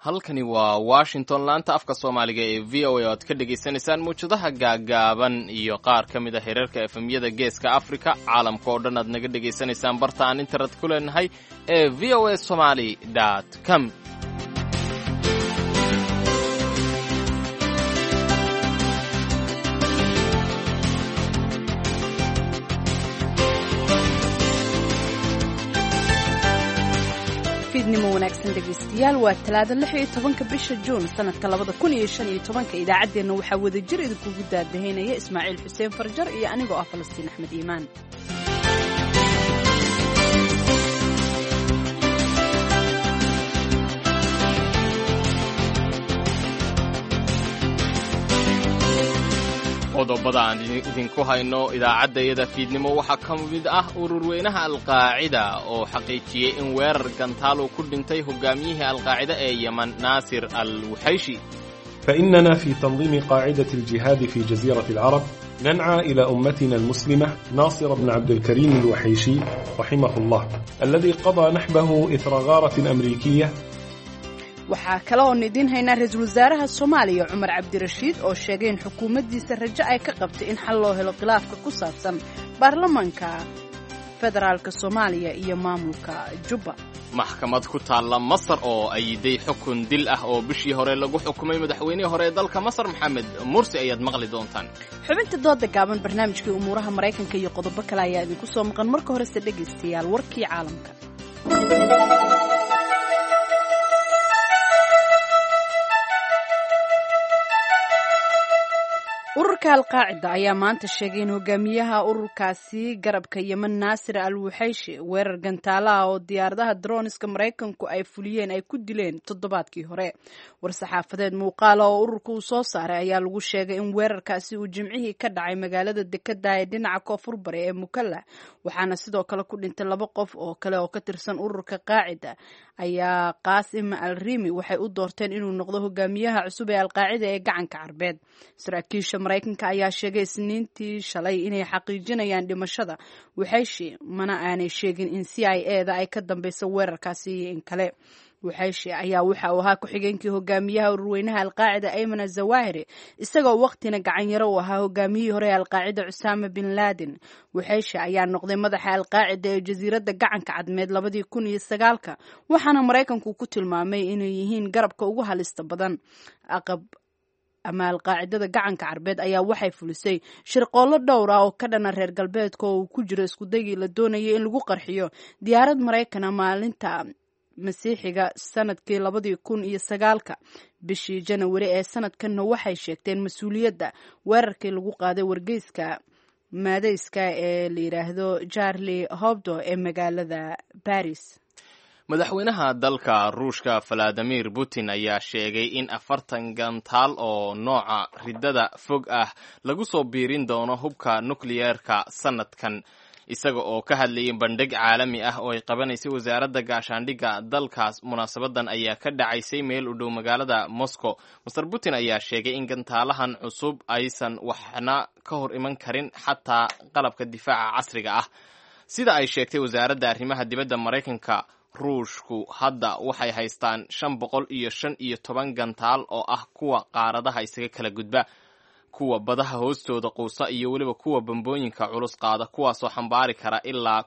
halkani waa Washington laanta afka Soomaaliga ee VOA oo aad ka dhageysanaysaan muujadaha gaagaaban iyo qaar ka mid ah heerarka FM-yada Geeska Afrika caalamka oo dhan aad naga dhageysanaysaan barta aan internet ku leenahay ee voasomali.com. fiidnimo wanaagsan dhegeystayaal waa talaado 16 bisha Juun sanadka 2015 idaacadeena waxaa wada jir idinkugu daadaheynaya Ismaaciil Xuseen Farjar iyo anigoo ah Falastiin Axmed Iimaan. qodobada aan idinku hayno idaacadayada fiidnimo waxaa ka mid ah ururweynaha Al-Qaacida oo xaqiijiyay in weerar gantaal uu ku dhintay hogaamiyihii Al-Qaacida ee Yemen Nasir al-Wuxayshi. فإننا في تنظيم قاعدة الجهاد في جزيرة العرب ننعى إلى أمتنا المسلمة ناصر بن عبد الكريم الوحيشي رحمه الله الذي قضى نحبه إثر غارة أمريكية. waxaa kale oo idin haynaa ra'iisul wasaaraha Soomaaliya Cumar Cabdirashiid oo sheegay in xukuumaddiisa rajo ay ka qabtay in xal loo helo khilaafka ku saabsan baarlamaanka federaalka Soomaaliya iyo maamulka Jubba. maxkamad ku taala Masar oo ayday xukun dil ah oo bishii hore lagu xukumay madaxweynihii hore ee dalka Masar Maxamed Mursi ayaad maqli doontaan. xubinta dooda gaaban barnaamijkii umuuraha Mareykanka iyo qodobo kale ayaa idinku soo maqan marka hore se dhageystayaal warkii caalamka. ururka Al-Qaacida ayaa maanta sheegay in hogaamiyaha ururkaasi garabka Yemen Nasir al-Wuxayshi weerar gantaala oo diyaaradaha droniska Mareykanku ay fuliyeen ay ku dileen toddobaadkii hore. war-saxaafadeed muuqaal oo ururku uu soo saaray ayaa lagu sheegay in weerarkaasi uu jimcihii ka dhacay magaalada dekedda ee dhinaca koonfur bari ee Mukalla waxaana sidoo kale ku dhintay 2 qof oo kale oo ka tirsan ururka Qaacida ayaa Qaasim al-Rimi waxay u doorteen inuu noqdo hogaamiyaha cusub ee Al-Qaacida ee gacanka Carbeed. saraakiisha Mareykanka ayaa sheegay Isniintii shalay inay xaqiijinayaan dhimashada Wuxayshi mana aanay sheegin in CIA-da ay ka dambayso weerarkaasi in kale. Wuxayshi ayaa waxa uu ahaa ku-xigeenkii hogaamiyaha ururweynaha Al-Qaacida Ayman al-Zawahiri isagoo waqtina gacan yaro u ahaa hogaamiyihii hore ee Al-Qaacida Osama bin Laden. Wuxayshi ayaa noqday madaxa Al-Qaacida ee jasiiradda gacanka cadmeed 2009 waxaana Mareykanku ku tilmaamay inay yihiin garabka ugu halista badan. ama Al-Qaacidada gacanka Carbeed ayaa waxay fulisay shirqoollo dhowr ah oo ka dhana reer galbeedka oo ku jira isku dayii la doonayay in lagu qarxiyo diyaarad Mareykan maalinta Masiixiga sanadkii 2009 bishii January ee sanadkan waxay sheegteen mas'uuliyadda weerarkii lagu qaaday wargeyska maadayska ee la yiraahdo Charlie Hebdo ee magaalada Paris. madaxweynaha dalka Ruushka Vladimir Putin ayaa sheegay in 40 gantaal oo nooca ridada fog ah lagu soo biirin doono hubka nukliyeerka sanadkan isaga oo ka hadlayay bandhig caalami ah oo ay qabanaysay wasaaradda gaashaandhigga dalkaas. munaasabadan ayaa ka dhacaysay meel u dhow magaalada Moscow. Mr. Putin ayaa sheegay in gantaalahan cusub aysan waxna ka hor iman karin xataa qalabka difaaca casriga ah. sida ay sheegtay wasaaradda arrimaha dibadda Mareykanka, Ruushku hadda waxay haystaan 515 gantaal oo ah kuwa qaaradaha isaga kala gudba, kuwa badaha hoostooda quusa iyo weliba kuwa bambooyinka culus qaada kuwaasoo xambaari kara ilaa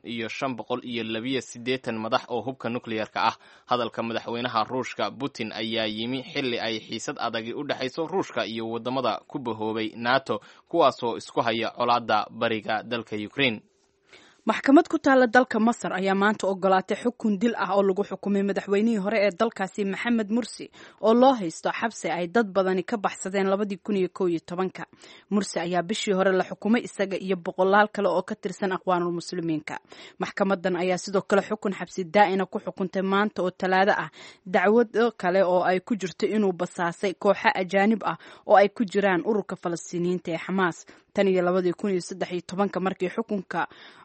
1582 madax oo hubka nukliyeerka ah. hadalka madaxweynaha Ruushka Putin ayaa yimi xilli ay xiisad adagi u dhaxayso Ruushka iyo wadamada ku bahoobay NATO kuwaasoo isku haya colaadda bariga dalka Ukraine. maxkamad ku taala dalka Masar ayaa maanta ogolaatay xukun dil ah oo lagu xukumay madaxweynihii hore ee dalkaasi Maxamed Mursi oo loo haysto xabsi ay dad badani ka baxsadeen 2011. Mursi ayaa bishii hore la xukumay isaga iyo boqolaal kale oo ka tirsan aqwaanul muslimiinka. maxkamadan ayaa sidoo kale xukun xabsi daa'ina ku xukuntay maanta oo talaado ah dacwado kale oo ay ku jirto inuu basaasay kooxo ajaanib ah oo ay ku jiraan ururka Falastiiniyiinta ee Xamaas. tan iyo 2013 markii xukunka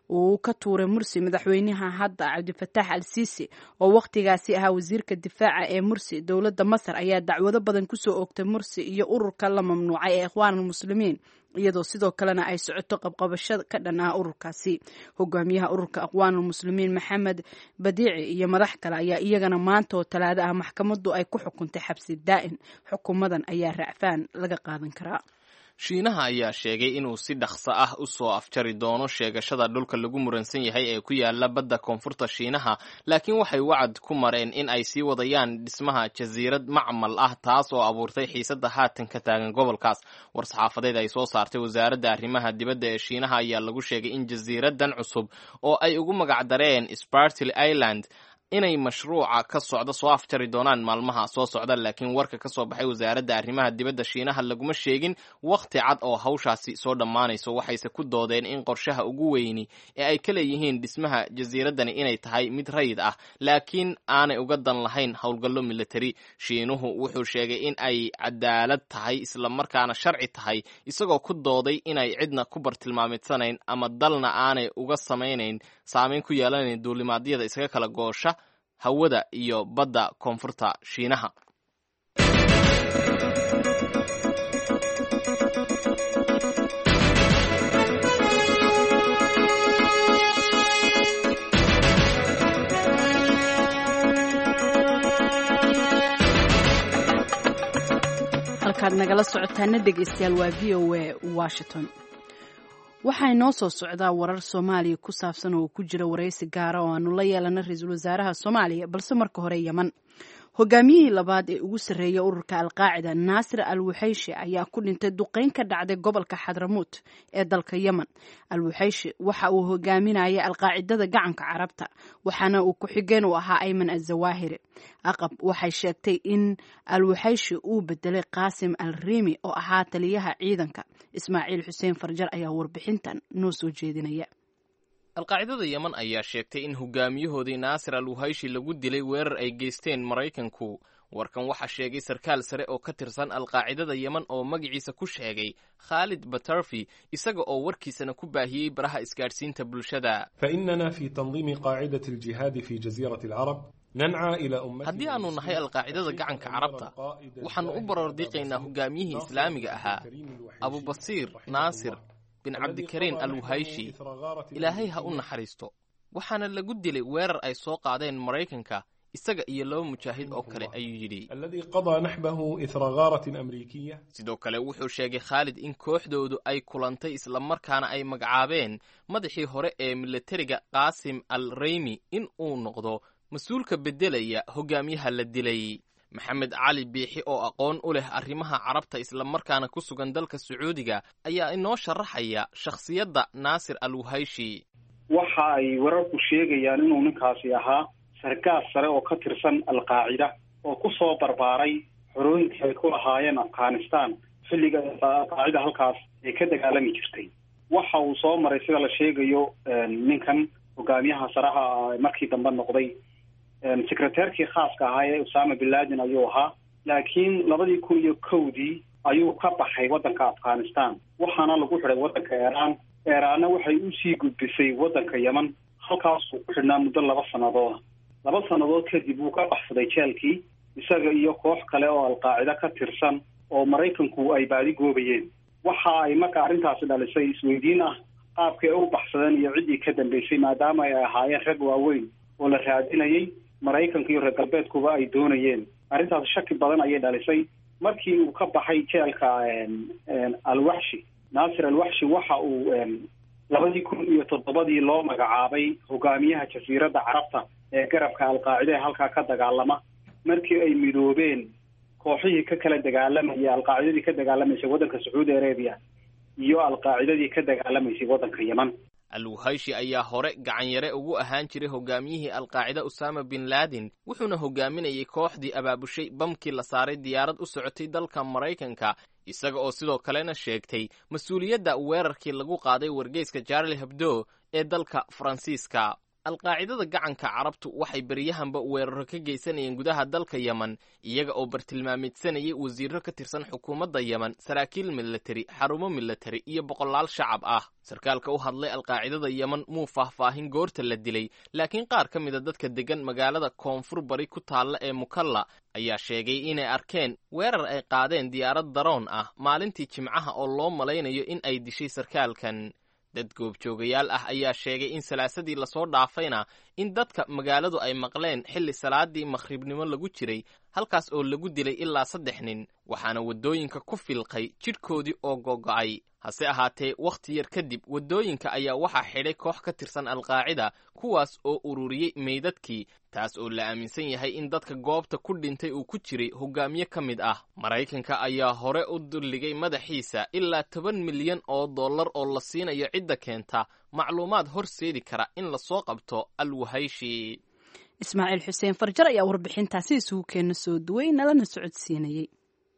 uu ka tuuray Mursi madaxweynaha hadda Cabdifataax al-Siisi oo waqtigaasi ahaa wasiirka difaaca ee Mursi. Dowladda Masar ayaa dacwado badan ku soo oogtay Mursi iyo ururka la mamnuucay ee Ikhwaanul Muslimiin, iyadoo sidoo kalena ay socoto qabqabasho ka dhan ah ururkaasi. Hogaamiyaha ururka Ikhwaanul Muslimiin Maxamed Badiici iyo madax kale ayaa iyagana maanta oo Talaado ah maxkamaddu ay ku xukuntay xabsi daa'im. Xukuumadan ayaa raacfaan laga qaadan karaa. Shiinaha ayaa sheegay inuu si dhaqso ah u soo afjari doono sheegashada dhulka lagu muransan yahay ee ku yaala badda koonfurta Shiinaha, laakiin waxay wacad ku mareen in ay sii wadayaan dhismaha jasiirad macmal ah taas oo abuurtay xiisadda haatan ka taagan gobolkaas. War-saxaafadeed ay soo saartay wasaaradda arrimaha dibadda ee Shiinaha ayaa lagu sheegay in jasiiraddan cusub oo ay ugu magac dareen Spratly Island inay mashruuca ka socda soo afjari doonaan maalmaha soo socda, laakiin warka ka soo baxay wasaaradda arrimaha dibadda Shiinaha laguma sheegin waqti cad oo hawshaasi soo dhammaanayso. waxayse ku doodeen in qorshaha ugu weyni ee ay ka leeyihiin dhismaha jasiiraddani inay tahay mid rayid ah, laakiin aanay uga dan lahayn howlgallo militari. Shiinuhu wuxuu sheegay in ay cadaalad tahay isla markaana sharci tahay, isagoo ku dooday inay cidna ku bartilmaameedsanayn ama dalna aanay uga saameyn ku yeelanayn duulimaadyada iskaga kala goosha hawada iyo badda koonfurta Shiinaha. halkaad nagala socotaana dhegeystayaal waa VOA Washington. waxaa inoo soo socdaa warar Soomaaliya ku saabsan oo ku jira wareysi gaara oo aanu la yeelana ra-iisul wasaaraha Soomaaliya, balse marka hore Yemen. Hogaamiyihii labaad ee ugu sarreeya ururka Al-Qaacida Naasir al-Wuxayshi ayaa ku dhintay duqeyn ka dhacday gobolka Xadramut ee dalka Yemen. Al-Wuxayshi waxa uu hogaaminayay Al-Qaacidada gacanka Carabta, waxaana uu ku xigeen u ahaa Ayman al-Zawahiri. Aqab waxay sheegtay in Al-Wuxayshi uu bedelay Qaasim al-Riimi oo ahaa taliyaha ciidanka. Ismaaciil Xuseen Farjar ayaa warbixintan noo soo jeedinaya. Al-Qaacidada Yemen ayaa sheegtay in hogaamiyahoodii Naasir al-Wuxayshi lagu dilay weerar ay geysteen Maraykanku. Warkan waxaa sheegay sarkaal sare oo ka tirsan Al-Qaacidada Yemen oo magaciisa ku sheegay Khalid Batarfi, isaga oo warkiisana ku baahiyey baraha isgaadhsiinta bulshada. فإننا في تنظيم قاعدة الجهاد في جزيرة العرب ننعى إلى أمتنا. haddii aanu nahay Al-Qaacidada gacanka Carabta, waxaanu u barordiqaynaa hogaamiyihii Islaamiga ahaa Abu Basiir Naasir bin Cabdikariin al-Wuxayshi, Ilaahay ha u naxariisto. waxaana lagu dilay weerar ay soo qaadeen Maraykanka isaga iyo laba mujaahid oo kale, ayuu yidhi. الذي قضى نحبه إثر غارة أمريكية. sidoo kale wuxuu sheegay Khalid in kooxdoodu ay kulantay isla markaana ay magacaabeen madaxii hore ee militariga Qaasim al-Riimi in uu noqdo mas-uulka bedelaya hogaamiyaha la dilay. Maxamed Cali Biixi oo aqoon u leh arrimaha Carabta isla markaana ku sugan dalka Sacuudiga ayaa inoo sharaxaya shakhsiyadda Naasir al-Wuxayshi. waxa ay wararku sheegayaan inuu ninkaasi ahaa sarkaal sare oo ka tirsan Al-Qaacida oo ku soo barbaaray xorooyinkii ay ku lahaayeen Afghanistan xilliga Al-Qaacida halkaas ay ka dagaalami jirtay. waxa uu soo maray sida la sheegayo ninkan hogaamiyaha saraha markii dambe noqday sekretarkii khaaska ahaa ee Osama bin Laden ayuu ahaa, laakiin 2001 ayuu ka baxay waddanka Afghanistan waxaana lagu xiray waddanka Iran. Iranna waxay u sii gudbisay waddanka Yemen, halkaas uu ku xidhnaa muddo 2 sannadood. 2 sannadood kadib uu ka baxsaday jeelkii isaga iyo koox kale oo Al-Qaacida ka tirsan oo Maraykanku ay baadi goobayeen. waxa ay marka arrintaasi dhalisay isweydiin ah qaabkay u baxsadeen iyo ciddii ka dambeysay, maadaama ay ahaayeen rag waaweyn oo la raadinayay Maraykanka iyo reer galbeedkuba ay doonayeen. arrintaas shaki badan ayay dhalisay. markii uu ka baxay jeelka al-Wuxayshi, Naasir al-Wuxayshi waxa uu 2007 loo magacaabay hogaamiyaha jasiiradda Carabta ee garabka Al-Qaacida ee halkaa ka dagaalama, markii ay midoobeen kooxihii ka kala dagaalamayay Al-Qaacidadii ka dagaalamayay waddanka Sacuudi Arabia iyo Al-Qaacidadii ka dagaalamayay waddanka Yemen. Al-Wuxayshi ayaa hore gacan yare ugu ahaan jiray hogaamiyihii Al-Qaacida Osama bin Laden, wuxuuna hogaaminayay kooxdii abaabushay bamkii la saaray diyaarad u socotay dalka Maraykanka, isaga oo sidoo kalena sheegtay mas-uuliyadda weerarkii lagu qaaday wargeyska Charlie Hebdo ee dalka Faransiiska. alqaacidada gacanka carabtu waxay beryahanba weeraro ka geysanayeen gudaha dalka yemen iyaga oo bartilmaameedsanayay wasiiro ka tirsan xukuumadda yemen saraakiil milatari xarumo milatari iyo boqolaal shacab ah sarkaalka u hadlay alqaacidada yemen muu faahfaahin goorta la dilay laakiin qaar ka mida dadka degan magaalada koonfur bari ku taalla ee mukalla ayaa sheegay inay arkeen weerar ay qaadeen diyaarad daroon ah maalintii jimcaha oo loo malaynayo in ay dishay sarkaalkan dad goobjoogayaal ah ayaa sheegay in salaasadii lasoo dhaafayna in dadka magaaladu ay maqleen xilli salaadii makhribnimo lagu jiray halkaas oo lagu dilay ilaa 3 nin waxaana waddooyinka ku filqay jidhkoodii oo gogo'ay hase ahaatee wakhti yar kadib waddooyinka ayaa waxaa xidhay koox ka tirsan alqaacida kuwaas oo ururiyey meydadkii taas oo la aaminsan yahay in dadka goobta ku dhintay uu ku jiray hogaamiye ka mid ah maraykanka ayaa hore u dulligay madaxiisa ilaa $10 milyan oo la siinayo cidda keenta macluumaad horseedi kara in lasoo qabto al-Wuhayshi ismaaciil xuseen farjar ayaa warbixintaasi isugu keena soo duway nalana socodsiinayay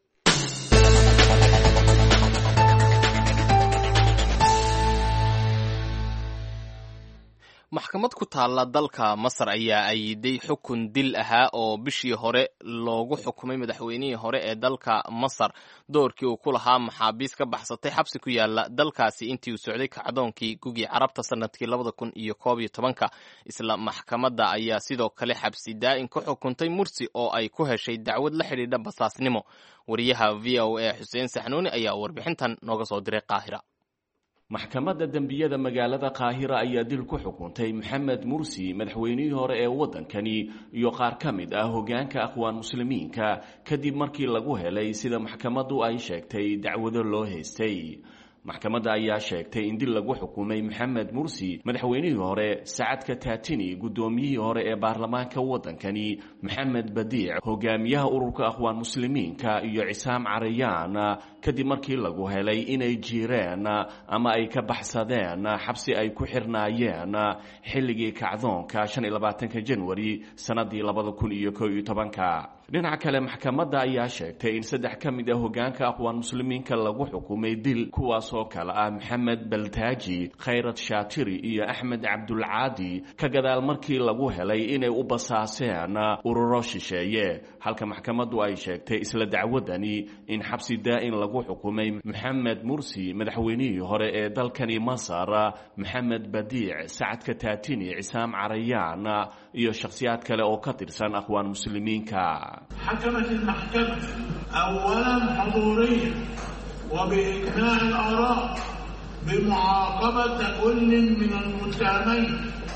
maxkamad ku taalla dalka Masar ayaa ayiday xukun dil ahaa oo bishii hore loogu xukumay madaxweynihii hore ee dalka Masar doorkii uu ku lahaa maxaabiis ka baxsatay xabsi ku yaala dalkaasi intii uu socday kacdoonkii gugii carabta sanadkii 2011 isla maxkamadda ayaa sidoo kale xabsi daa'in ku xukuntay Mursi oo ay ku heshay dacwad la xidhiidha basaasnimo wariyaha VOA Xuseen Saxnuuni ayaa warbixintan nooga soo diray Qaahira maxkamadda dambiyada magaalada Qaahira ayaa dil ku xukuntay Maxamed Mursi madaxweynihii hore ee wadankani iyo qaar ka mid ah hoggaanka aqwaan muslimiinka kadib markii lagu helay sida maxkamaddu ay sheegtay dacwado loo haystay maxkamadda ayaa sheegtay in dil lagu xukumay Maxamed Mursi madaxweynihii hore Saad Katatini gudoomiyihii hore ee baarlamaanka wadankani Maxamed Badiic hogaamiyaha ururka aqwaan muslimiinka iyo Cisaam Carayaan kadib markii lagu helay inay jireen ama ay ka baxsadeen xabsi ay ku xirnaayeen xilligii kacdoonka 25 January sanadii 2011 dhinaca kale maxkamadda ayaa sheegtay in 3 ka mid ah hoggaanka aqwaan muslimiinka lagu xukumay dil kuwaas oo kala ah Maxamed Baltaaji Khayrat Shaatiri iyo Axmed Cabdulcaadi ka gadaal markii lagu helay inay u basaaseen ururo shisheeye halka maxkamaddu ay sheegtay isla dacwadani in xabsi daa'in lagu xukumay Maxamed Mursi madaxweynihii hore ee dalkani Masar Maxamed Badiic Saad Katatini Cisaam Carayaan iyo shakhsiyaad kale oo ka tirsan aqwaan muslimiinka حكمت المحكمة أولا حضوريا وبإجماع الآراء بمعاقبة كل من المتهمين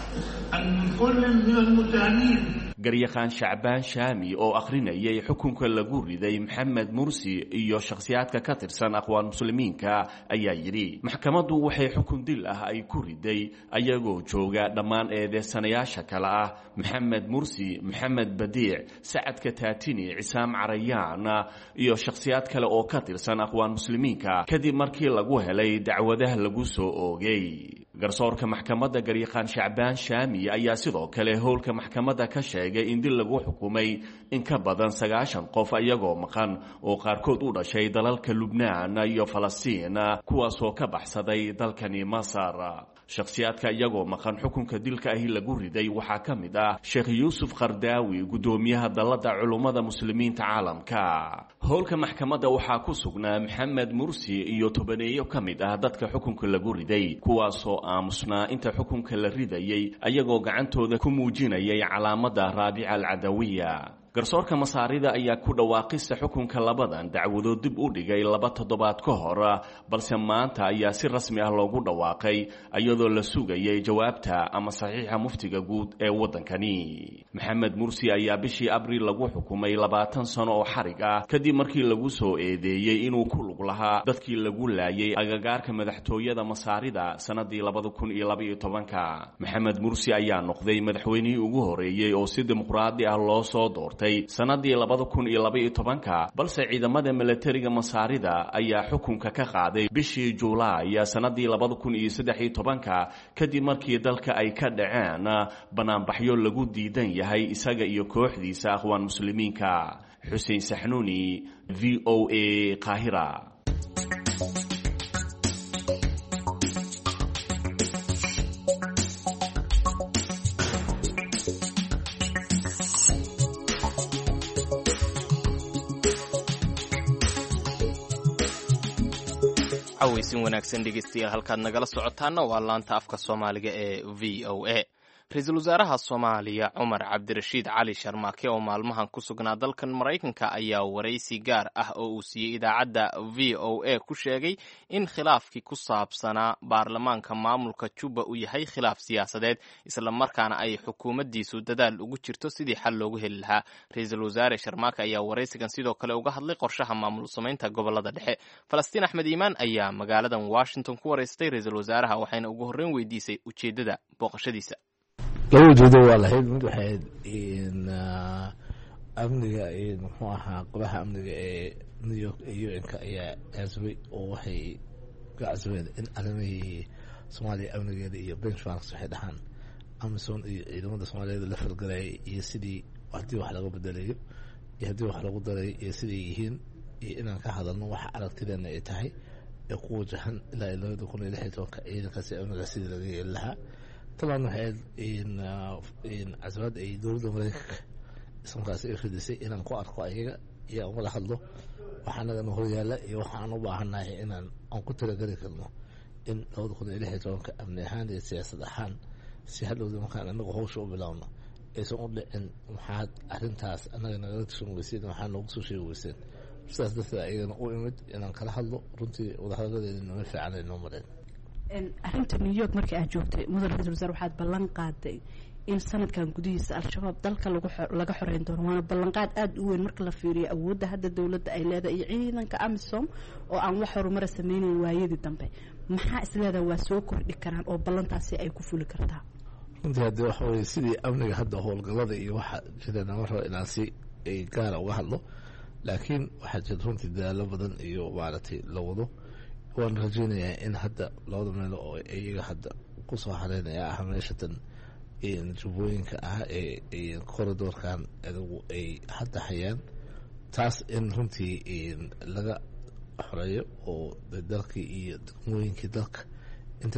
garyaqaan Shacbaan Shaami oo akhrinayay xukunka lagu riday Maxamed Mursi iyo shakhsiyaadka ka tirsan aqwaan muslimiinka ayaa yiri maxkamaddu waxay xukun dil ah ay ku riday ayagoo jooga dhammaan eedeysanayaasha kale ah Maxamed Mursi Maxamed Badiic Saad Katatini Cisaam Carayaan iyo shakhsiyaad kale oo ka tirsan aqwaan muslimiinka kadib markii lagu helay dacwadaha lagu soo oogay garsoorka maxkamadda garyaqaan Shacbaan Shaami ayaa sidoo kale howlka maxkamadda ka sheegay in dil lagu xukumay in ka badan 90 qof ayagoo maqan oo qaarkood u dhashay dalalka Lubnaan iyo Falastiin kuwaas oo ka baxsaday dalkani Masar shakhsiyaadka iyagoo maqan xukunka dilka ahi lagu riday waxaa ka mid ah Sheekh Yuusuf Qardaawi gudoomiyaha dalada culimada muslimiinta caalamka howlka maxkamadda waxaa ku sugnaa Maxamed Mursi iyo tobaneeyo ka mid ah dadka xukunka lagu riday kuwaas oo aamusnaa inta xukunka la ridayay ayagoo gacantooda ku muujinayay calaamada Raabica al-Cadawiya garsoorka Masaarida ayaa ku dhawaaqista xukunka labadan dacwado dib u dhigay 2 toddobaad ka hor balse maanta ayaa si rasmi ah loogu dhawaaqay iyadoo la sugayay jawaabta ama saxiixa muftiga guud ee wadankani Maxamed Mursi ayaa bishii Abriil lagu xukumay 20 sano oo xarig ah kadib markii lagu soo eedeeyay inuu ku lug lahaa dadkii lagu laayay agagaarka madaxtooyada Masaarida sanadii 2012 Maxamed Mursi ayaa noqday madaxweynihii ugu horeeyay oo si dimuqraadi ah loo soo doortay sanadii 2012 balse ciidamada militariga Masaarida ayaa xukunka ka qaaday bishii Juulaay sanadii 2013 kadib markii dalka ay ka dhaceen banaanbaxyo lagu diidan yahay isaga iyo kooxdiisa aqwaan muslimiinka Xuseen Saxnuuni VOA Qaahira cawaysin wanaagsan dhegeystayaal halkaad nagala socotaana waa laanta afka soomaaliga ee v o a. ra-iisul wasaaraha soomaaliya cumar cabdirashiid cali sharmaake oo maalmahan ku sugnaa dalkan maraykanka ayaa waraysi gaar ah oo uu siiyey idaacadda v o a ku sheegay in khilaafkii ku saabsanaa baarlamaanka maamulka jubba uu yahay khilaaf siyaasadeed islamarkaana ay xukuumaddiisu dadaal ugu jirto sidii xal loogu heli lahaa. ra-iisul wasaare sharmaake ayaa waraysigan sidoo kale uga hadlay qorshaha maamul samaynta gobolada dhexe. falastiin axmed iimaan ayaa magaaladan washington ku waraystay ra-iisul wasaaraha waxayna ugu horreyn weydiisay ujeeddada booqashadiisa. laba ujeedo waa lahayd. mid waxayd amniga muxuu ahaa golaha amniga ee new york ee un-ka ayaa casbay oo waxay ka casbeen in arrimihii soomaaliya amnigeeda iyo benchmarks waxay dhahaan amazon iyo ciidamada soomaaliyeed la falgalayay iyo sidii haddii wax laga bedelayo iyo haddii wax lagu daray iyo siday yihiin iyo inaan ka hadalno waxa aragtideena ay tahay ee ku wajahan ilaa 2016 ciidankaasi amniga sidii laga yeeli lahaa. طبعا waxay casbad ay dowladda maraykanka ismarkaas ay fidisay inaan ku arko ayaga iyo aan wada hadlo waxa naga horyaala iyo waxa aan u baahanahay inaan ku talagali karno in 2016 amni ahaan iyo siyaasad ahaan si hadhowda markaan anagu hawsha u bilaawno aysan u dhicin maxaad arrintaas anaga nagala tashan weyseen waxaa noogu soo sheegi weyseen. sidaas darteed ayagana u imid inaan kala hadlo runtii wadahadaladeena nama fiican ay noo mareen. arrinta new york markii aad joogtay mudan ra-iisul wasaare waxaad ballan qaaday in sanadkan gudihiisa al-shabaab dalka laga xoreyn doono waana ballanqaad aada u weyn marka la fiiriyo awoodda hadda dowladda ay leedahay iyo ciidanka amisom oo aan wax horumara sameynayn waayadii dambe. maxaa isleedaha waa soo kordhi karaan oo ballantaasi ay ku fuli kartaa? runtii haddii waxa weye sidii amniga hadda howlgallada iyo waxa jira nama rabo inaan si gaara uga hadlo, laakiin waxaa jira runtii dadaalo badan iyo maaragtay la wado. waan rajeynayaa in hadda labada meel oo iyaga hadda kusoo hareynaya ah meeshatan jubbooyinka ah ee corridorkan adigu ay hadda hayaan taas in runtii laga xoreeyo oo dalkii iyo degmooyinkii dalka inta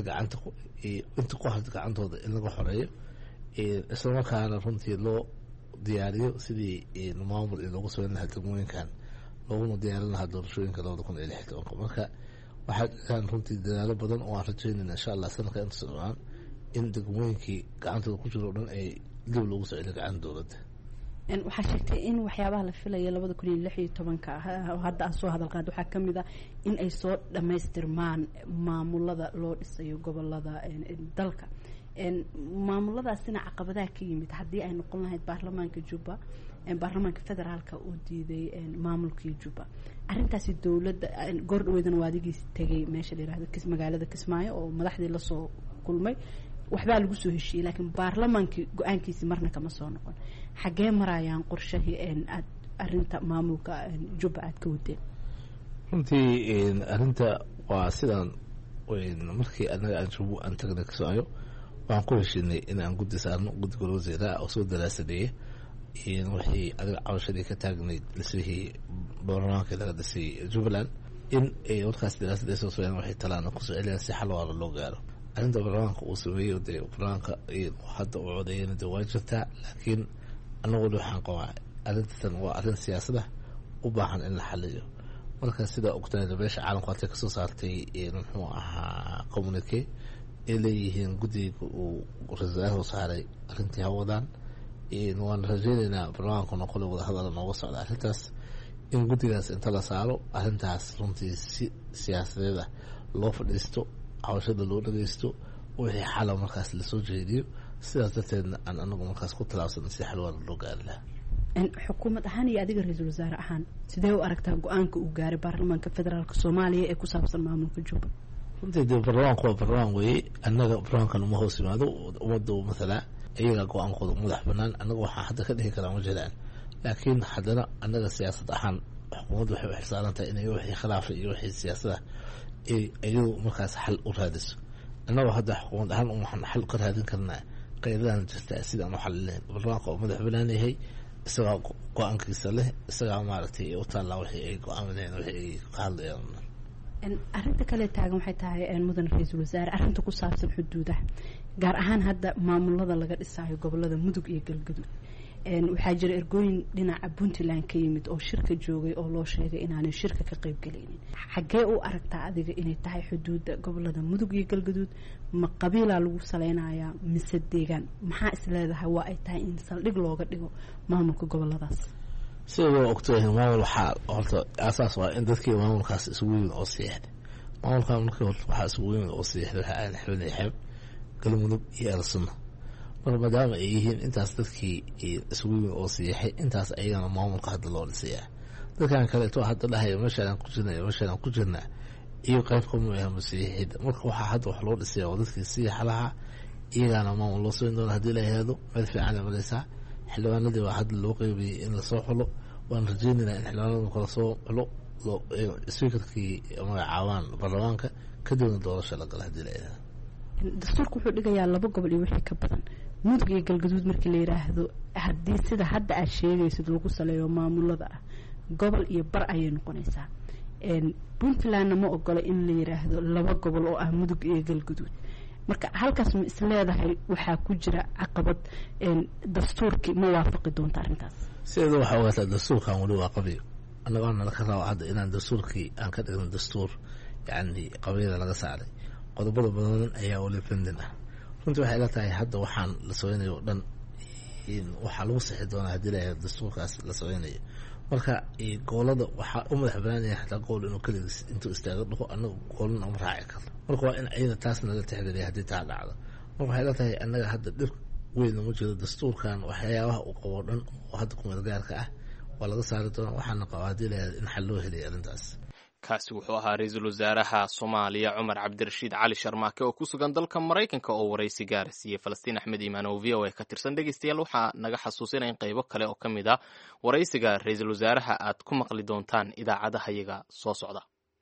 ku harta gacantooda in laga xoreeyo islamarkaana runtii loo diyaariyo sidii maamul loogu sameyn lahaa degmooyinkan looguna diyaarin lahaa doorashooyinka 2016. marka waxaa jiraan runtii dadaalo badan oo aan rajeynayna insha allah sanadka inta socdaan in degmooyinkii gacantooda ku jiro o dhan ay dib loogu soo celiyo gacanta dowladda. waxaa sheegtay in waxyaabaha la filaya 2016 oo hadda aan soo hadal qaad waxaa ka mid ah in ay soo dhammaystirmaan maamulada loo dhisayo gobolada dalka. maamuladaasina caqabadaha ka yimid haddii ay noqon lahayd baarlamaanka jubba baarlamaanka federaalka uu diiday maamulkii jubba. arrintaasi dowladda goor dhaweydana waa adigii tegay meesha la yiraahdo magaalada Kismaayo oo madaxdii la soo kulmay waxbaa lagu soo heshiiyey laakiin baarlamaankii go-aankiisii marna kama soo noqon. xagee marayaan qorshahii aad arrinta maamulka jubba aad ka wadeen? runtii arrinta waa sidaan markii anaga aan jubbo aan tagnay Kismaayo waxaan ku heshiinay in aan guddi saarno guddiga wasiiraha oo soo daraasadeeyay wixii adiga cawashadii ka taagnayd dhismihii baarlamaanka laga dhisay Jubbaland in ay warkaas daraasadii soo socdaan waxay talaana kusoo celiyaan si xal waara loo gaaro. arrinta baarlamaanka uu sameeyo dee baarlamaanka hadda uu codeeyana dee waa jirtaa, laakiin anagu waxaan qabaa arrintan waa arrin siyaasada u baahan in la xaliyo. marka sida ogtahay beesha caalamka waxay kasoo saartay muxuu ahaa communique ay leeyihiin guddiga uu ra-iisul saaray arrintii hawadaan waan rajeynaynaa baarlamaankuna qole wada hadal nooga socda arrintaas in guddigaas inta la saaro arrintaas runtii si siyaasadeed ah loo fadhiisto cawashada loo dhageysto wixii xala markaas lasoo jeediyo sidaas darteedna aan anagu markaas ku talaabsan si xal waara loo gaari lahaa. xukuumad ahaan iyo adiga ra-iisul wasaare ahaan sidee u aragtaa go-aanka uu gaaray baarlamaanka federaalka soomaaliya ee ku saabsan maamulka jubba? runtii dee baarlamaanku waa baarlamaan weeye, annaga baarlamaankan uma hoos yimaado ummadda matala iyaga go-aankooda madax banaan. annaga waxaa hadda ka dhihi karaa ma jiraan, laakiin haddana annaga siyaasad ahaan xukuumadda waxay u xilsaaran tahay inay wixii khilaafay iyo wixii siyaasada iyadu markaas xal u raadiso. annagoo hadda xukuumad ahaan waxaan xal ka raadin karnaa qeydadan jirta sidaan u xalilayn. baarlamaanka oo madax banaan yahay, isagaa go-aankiisa leh, isagaa maaragtay u taallaa wixii ay go-aamineen wixii ay ka hadlayaan. arrinta kale taagan waxay tahay mudan ra-iisul wasaare arrinta ku saabsan xuduudaha gaar ahaan hadda maamulada laga dhisaayo gobolada mudug iyo galgaduud. waxaa jira ergooyin dhinaca puntland ka yimid oo shirka joogay oo loo sheegay inaanay shirka ka qayb galaynin. xaggee u aragtaa adiga inay tahay xuduudda gobolada mudug iyo galgaduud? ma qabiilaa lagu saleynayaa mise deegaan? maxaa isleedahay waa ay tahay in saldhig looga dhigo maamulka goboladaas? sida loo ogtahay maamul waxaa horta aasaas waa in dadkii maamulkaas isugu yimid oo siixday. maamulkan markii horta waxaa isugu yimid oo siixday waxaa aan xibnay xeeb galmudug iyo elsunna. marka maadaama ay yihiin intaas dadkii isugu yimid oo siixay, intaas ayagana maamulka hadda loo dhisayaa. dadkan kaleeto hadda dhahaya meeshaan ku jirnaa iyo qayb ka mid ah masiixiyada. marka waxaa hadda wax loo dhisayaa oo dadkii siixa lahaa iyagana maamul loo soo doona haddii la yihahdo meel fiican ay maraysaa. xildhibaanadii waa hadda loo qeybiyey in lasoo xulo. waan rajeynaynaa in xildhibaanadu kala soo xulo speakerkii magacaabaan baarlamaanka kadibna doorasho la gala haddii la yihahdo. dastuurka wuxuu dhigayaa 2 gobol iyo wixii ka badan. mudug iyo galgaduud markii la yidhaahdo haddii sida hadda aad sheegaysid lagu saleeyo maamulada ah gobol iyo bar ayay noqonaysaa. puntlandna ma ogola in la yidhaahdo 2 gobol oo ah mudug iyo galgaduud. marka halkaas ma isleedahay waxaa ku jira caqabad dastuurkii ma waafaqi doonta arrintaas? sideeda waxaa ogaataa dastuurkan weli waa qabiil. annagaana laka raba hadda inaan dastuurkii aan ka dhigno dastuur yacni qabiila laga saaray. qodobada badan ayaa weli pending ah. runtii waxay ila tahay hadda waxaan la samaynayo o dhan waxaa lagu sixi doonaa haddii la yihahdo dastuurkaas la samaynayo. marka gobolada waxaa u madax banaanaya xataa gobol inuu keligiis intuu istaaga dhaho annaga gobolna uma raaci karno. marka waa in ayada taasna la tixgeliya haddii taa dhacdo. marka waxay ila tahay annaga hadda dhib weyn uma jiro dastuurkan. waxyaabaha uu qabo o dhan oo hadda kumeelgaarka ah waa laga saari doonaa. waxaana qaba haddii la yihahdo in xal loo helaya arrintaas. kaasi wuxuu ahaa ra-iisul wasaaraha soomaaliya cumar cabdirashiid cali sharmaake oo ku sugan dalka maraykanka oo waraysi gaara siiyey falastiin axmed iimaan oo v o a ka tirsan. dhegeystayaal waxaa naga xasuusinaya in qaybo kale oo ka mid ah waraysiga ra-iisul wasaaraha aad ku maqli doontaan idaacadaha yaga soo socda.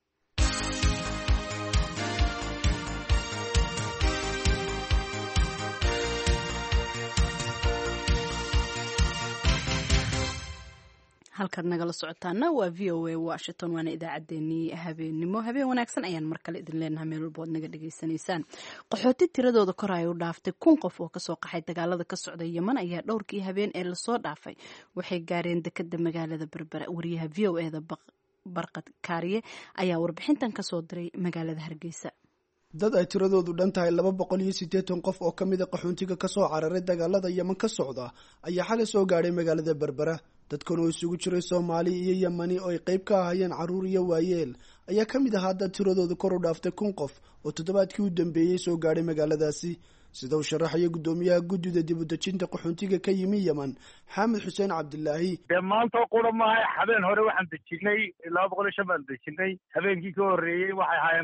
halkaad nagala socotaana waa v o a washington, waana idaacaddeenii habeenimo. habeen wanaagsan ayaan mar kale idin leenahay meel walba ood naga dhegaysanaysaan. qaxooti tiradooda kor ay u dhaaftay 1000 qof oo kasoo qaxay dagaalada ka socda yeman ayaa dhowrkii habeen ee lasoo dhaafay waxay gaareen dekada magaalada berbera. wariyaha v o eda barqad kaariye ayaa warbixintan kasoo diray magaalada hargeysa. dad ay tiradoodu dhan tahay 280 qof oo ka mida qaxoontiga kasoo cararay dagaalada yeman ka socda ayaa xalay soo gaadhay magaalada berbera. dadkan oo isugu jiray soomaali iyo yemani oo ay qayb ka ahayeen carruur iyo waayeel ayaa ka mid ahaa dad tiradoodu kor u dhaaftay 1000 qof oo toddobaadkii u dambeeyey soo gaadhay magaaladaasi. sida uu sharaxaya guddoomiyaha guddida dib u dejinta qaxoontiga ka yimi yeman xamed xuseen cabdilaahi. dee maanta qura maaha, habeen hore waxaan dejinay 205 baan dejinay. habeenkii ka horreeyey waxay ahaayeen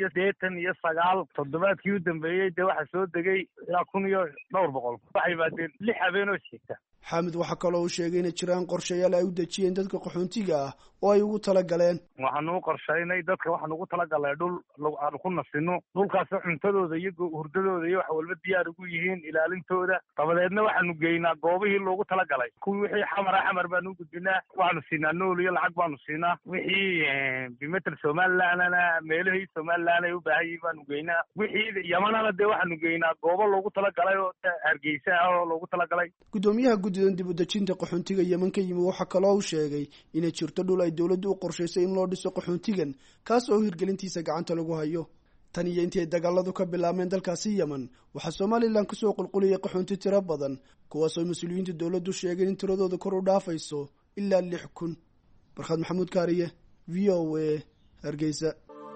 189. toddobaadkii u dambeeyey dee waxaa soo degay ilaa 1200. waxay yimaadeen 6 habeen oo xigta. xamed waxaa kaloo uu sheegay inay jiraan qorshayaal ay u dejiyeen dadka qaxoontiga ah oo ay ugu talagaleen. waxaanu u qorshaynay dadka waxaan ugu talagalay dhul aanu ku nasino. dhulkaasoo cuntadooda iyo hurdadooda iyo wax walba diyaar ugu yihiin, ilaalintooda. dabadeedna waxaanu geynaa goobihii loogu talagalay. kuwii wixii xamar baanu u gudbinaa. waxaanu siinaa nool iyo lacag baanu siinaa. wixii bimetel somalilandna meelahii somaliland ay u baahan yihiin baanu geynaa. wixii yamanana dee waxaanu geynaa goobo loogu talagalay oo hargeysa ah oo loogu talagalay. guddoomiyaha guddidan dib u dejinta qaxoontiga yeman ka yimi waxaa kaloo uu sheegay inay jirto dhul ay dowladdu u qorshaysay in loo dhiso qaxoontigan kaas oo hirgelintiisa gacanta lagu hayo. tan iyo intii ay dagaaladu ka bilaabmeen dalkaasi yeman waxaa somalilan kasoo qulquliyay qaxoonti tiro badan kuwaasoo mas-uuliyiinta dowladdu sheegeen in tiradooda kor u dhaafayso ilaa 6000. barkhad maxamuud kaariye v o a hargeysa.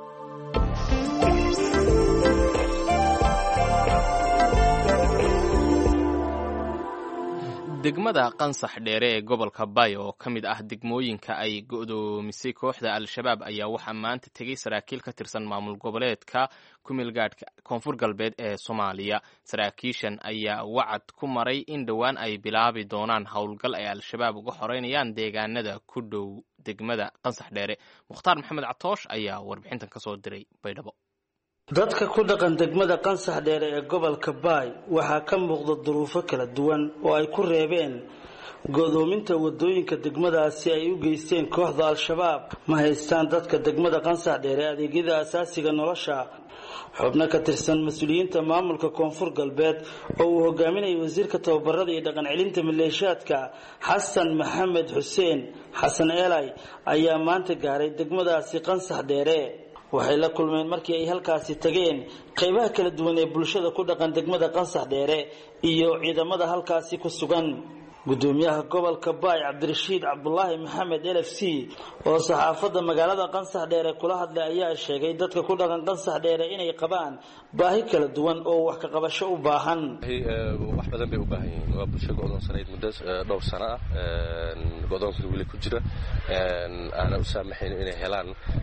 degmada qansax dheere ee gobolka bayo oo ka mid ah degmooyinka ay go'doomisay kooxda al-shabaab ayaa waxaa maanta tegey saraakiil ka tirsan maamul goboleedka kumeelgaadhka koonfur galbeed ee soomaaliya. saraakiishan ayaa wacad ku maray in dhowaan ay bilaabi doonaan howlgal ay al-shabaab uga xoreynayaan deegaanada ku dhow degmada qansax dheere. mukhtaar maxamed catoosh ayaa warbixintan kasoo diray baydhabo. dadka ku dhaqan degmada Qansax Dheere ee gobolka Baay waxaa ka muuqda duruufo kala duwan oo ay ku reebeen godoominta wadooyinka degmadaasi ay u geysteen kooxda al-shabaab. Ma haystaan dadka degmada Qansax Dheere adeegyada asaasiga nolosha. xubno ka tirsan mas'uuliyiinta maamulka Koonfur Galbeed oo uu hogaaminayay wasiirka tababarada iyo dhaqan celinta maleeshiyaadka Xasan Maxamed Xuseen Xasan Eelay ayaa maanta gaaray degmadaasi Qansax Dheere. waxay la kulmeen markii ay halkaasi tageen qaybaha kala duwan ee bulshada ku dhaqan degmada Qansax Dheere iyo ciidamada halkaasi ku sugan. gudoomiyaha gobolka Baay Cabdirashiid Cabdullaahi Maxamed LFC oo saxaafadda magaalada Qansax Dheere kula hadlay ayaa sheegay dadka ku dhaqan Qansax Dheere inay qabaan baahi kala duwan oo wax ka qabasho u baahan. wax badan bay u baahan yihiin. waa bulsho go'doonsaneyd muddo dhowr sano ah go'doonka weli ku jira aana u saamaxayn inay helaan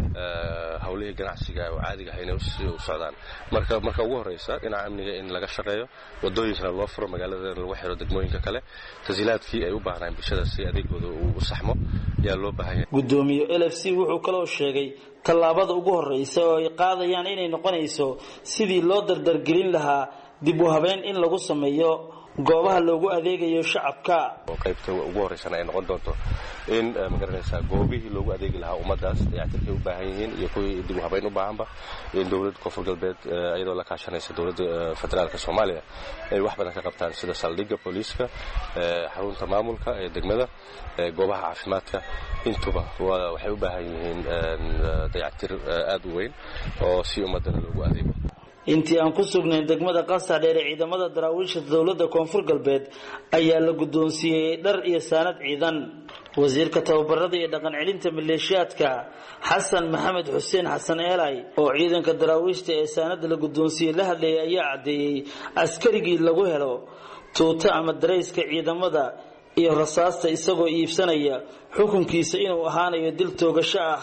hawlihii ganacsiga oo caadiga ah inay u socdaan. marka ugu horeysa dhinaca amniga in laga shaqeeyo, wadooyinkana loo furo, magaalada lagu xiro degmooyinka kale, tasiilaadkii ay u baahnaan bulshada si adeegooda uu saxmo ayaa loo baahan yahay. gudoomiye LFC wuxuu kaloo sheegay tallaabada ugu horeysa oo ay qaadayaan inay noqonayso sidii loo dardargelin lahaa dib u habeyn in lagu sameeyo goobaha loogu adeegayo shacabka. qaybta ugu horeysana ay noqon doonto in magaranaysa goobihii loogu adeegi lahaa ummadaas dayactirkay u baahan yihiin iyo kuwii dib u habeyn u baahanba in dowladda Koonfur Galbeed iyadoo la kaashanaysa dowladda federaalka Soomaaliya ay wax badan ka qabtaan sida saldhigga booliiska, xarunta maamulka ee degmada, goobaha caafimaadka. intuba waxay u baahan yihiin dayactir aad u weyn oo si ummadana loogu adeego. intii aan ku sugnayn degmada Qansax Dheere ciidamada daraawiisha dowladda Koonfur Galbeed ayaa la gudoonsiiyay dhar iyo saanad ciidan. wasiirka tababarada iyo dhaqan celinta maleeshiyaadka Xasan Maxamed Xuseen Xasan Eelay oo ciidanka daraawiishta ee saanada la gudoonsiiyay la hadlayay ayaa cadeeyay askarigii lagu helo tuuta ama dareyska ciidamada iyo rasaasta isagoo iibsanaya xukunkiisa inuu ahaanayo dil toogasho ah.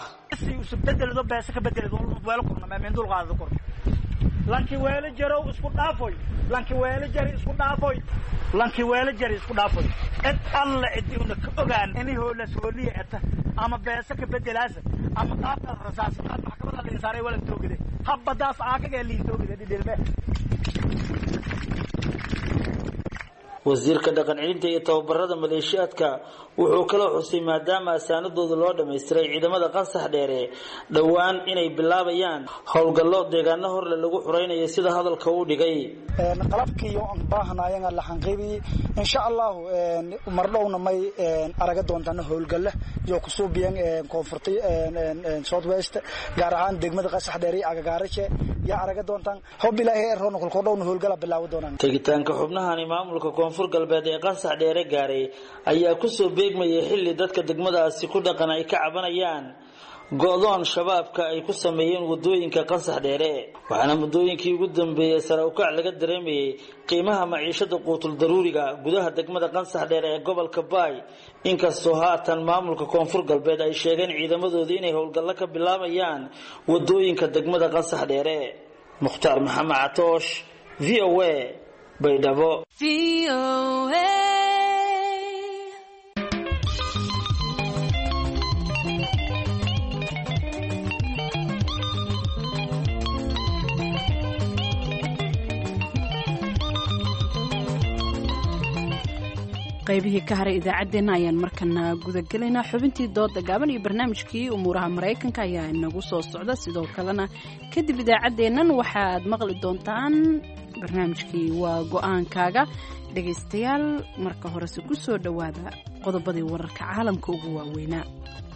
lanki weelo jaro isku dhaafoy lanki weelo jari isku dhaafoy lanki weelo jari isku dhaafoy cid alla cidina ka ogaan inay hoola sooliye ata ama beesa ka bedelaasa ama qaabka rasaas maxkamada la saaray wala toogade habadaas aakaga liin toogade dhilme. wasiirka dhaqan celinta iyo tababarada maleeshiyaadka wuxuu kala xusay maadaama asaanadooda loo dhameystiray ciidamada Qansax Dheere dhawaan inay bilaabayaan howlgallo deegaano hor lagu xureynayo sida hadalka uu dhigay. qalabkii aan baahnaayeen la xanqeeyay insha Allah mardowna may araga doontaan howlgalle iyo ku suubiyeen koonfurti South West gaar ahaan degmada Qansax Dheere agagaarashe ya araga doontaan hob ilaahay roon kulko dhowna howlgala bilaaw doonaan. tagitaanka xubnahan maamulka Koonfur Galbeed ee Qansax Dheere gaaray ayaa ku soo beegmayay xilli dadka degmadaasi ku dhaqan ay ka cabanayaan go'doon shabaabka ay ku sameeyeen wadooyinka Qansax Dheere. waxaana muddooyinkii ugu dambeeyay sare u kac laga dareemayay qiimaha maciishada quutul daruuriga gudaha degmada Qansax Dheere ee gobolka Baay. inkastoo haatan maamulka Koonfur Galbeed ay sheegeen ciidamadooda inay howlgallo ka bilaabayaan wadooyinka degmada Qansax Dheere. Mukhtaar Maxamed Catoosh, VOA, Baydhabo. qaybihii ka haray idaacadeena ayaan markana gudagelaynaa. xubintii dooda gaaban iyo barnaamijkii umuuraha Mareykanka ayaa inagu soo socda. sidoo kalena kadib idaacadeennan waxaad maqli doontaan barnaamijkii waa go'aankaaga. dhegaystayaal marka horese ku soo dhowaada qodobadii wararka caalamka ugu waaweynaa.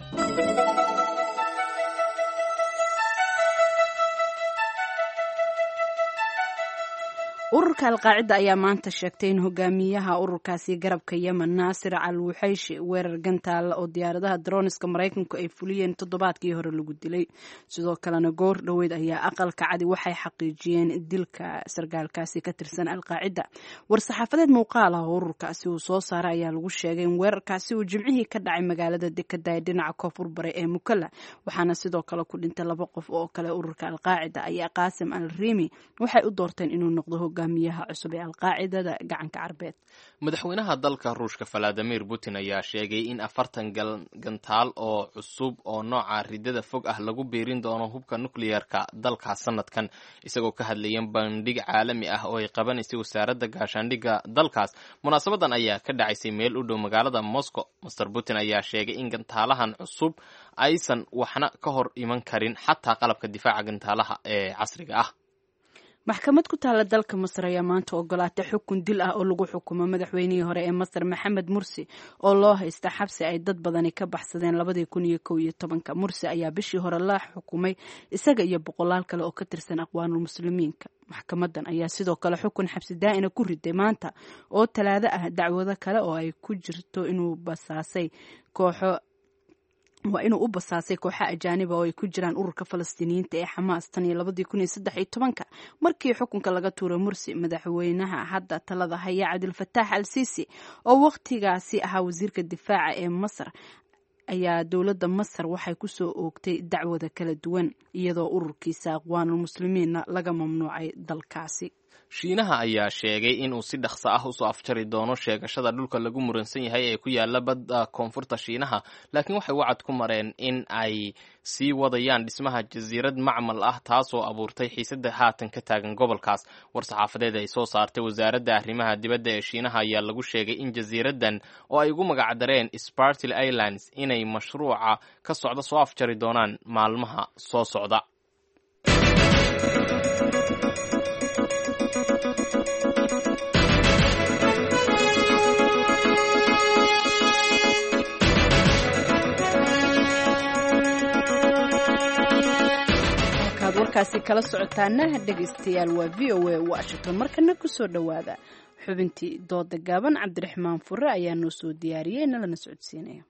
ururka al-qaacida ayaa maanta sheegtay in hogaamiyaha ururkaasi garabka Yemen Naasir al-Wuxayshi weerar gantaal oo diyaaradaha droniska Mareykanku ay fuliyeen toddobaadkii hore lagu dilay. sidoo kalena goor dhaweyd ayaa aqalka cadi waxay xaqiijiyeen dilka sargaalkaasi ka tirsan al-qaacida. war-saxaafadeed muuqaal ah oo ururkaasi uu soo saaray ayaa lagu sheegay in weerarkaasi uu jimcihii ka dhacay magaalada Dekada ee dhinaca koonfur bari ee Mukalla, waxaana sidoo kale ku dhintay 2 qof oo kale. ururka al-qaacida ayaa Qaasim al-Rimi waxay u doorteen inuu noqdo hogaamiyaha cusub ee alqaacidada gacanka carbeed. madaxweynaha dalka ruushka valadimir putin ayaa sheegay in 40 gantaal oo cusub oo nooca ridada fog ah lagu biirin doono hubka nukliyeerka dalka sanadkan, isagoo ka hadlaya bandhig caalami ah oo ay qabanaysay wasaaradda gaashaandhigga dalkaas. munaasabadan ayaa ka dhacaysay meel u dhow magaalada Moscow. Mr. Putin ayaa sheegay in gantaalahan cusub aysan waxna ka hor iman karin xataa qalabka difaaca gantaalaha ee casriga ah. maxkamad ku taala dalka Masar ayaa maanta ogolaatay xukun dil ah oo lagu xukumo madaxweynihii hore ee Masar Maxamed Mursi oo loo haysta xabsi ay dad badani ka baxsadeen 2011. Mursi ayaa bishii hore la xukumay isaga iyo boqolaal kale oo ka tirsan aqwaanul muslimiinka. maxkamadan ayaa sidoo kale xukun xabsi daa'ina ku riday maanta oo talaado ah dacwado kale oo ay ku jirto inuu u basaasay kooxo ajaaniba oo ay ku jiraan ururka Falastiiniyiinta ee Xamaas tan iyo 2013 markii xukunka laga tuuray Mursi. madaxweynaha hadda talada haya Cabdul Fattaax al-Siisi oo waqtigaasi ahaa wasiirka difaaca ee Masar ayaa dowladda Masar waxay ku soo oogtay dacwado kala duwan iyadoo ururkiisa aqwaanul muslimiinna laga mamnuucay dalkaasi. shiinaha ayaa sheegay inuu si dhaqso ah usoo afjari doono sheegashada dhulka lagu muransan yahay ee ku yaala badda koonfurta Shiinaha, laakiin waxay wacad ku mareen in ay sii wadayaan dhismaha jasiirad macmal ah taasoo abuurtay xiisada haatan ka taagan gobolkaas. war-saxaafadeed ay soo saartay wasaaradda arrimaha dibadda ee Shiinaha ayaa lagu sheegay in jasiiradan oo ay ugu magacdareen Spratly Islands inay mashruuca ka socda soo afjari doonaan maalmaha soo socda. warkaasi kala socotaana dhegaystayaal waa VOA Washington. markana ku soo dhawaada xubintii dooda gaaban. Cabdiraxmaan Fure ayaa noo soo diyaariyay nalana socodsiinaya.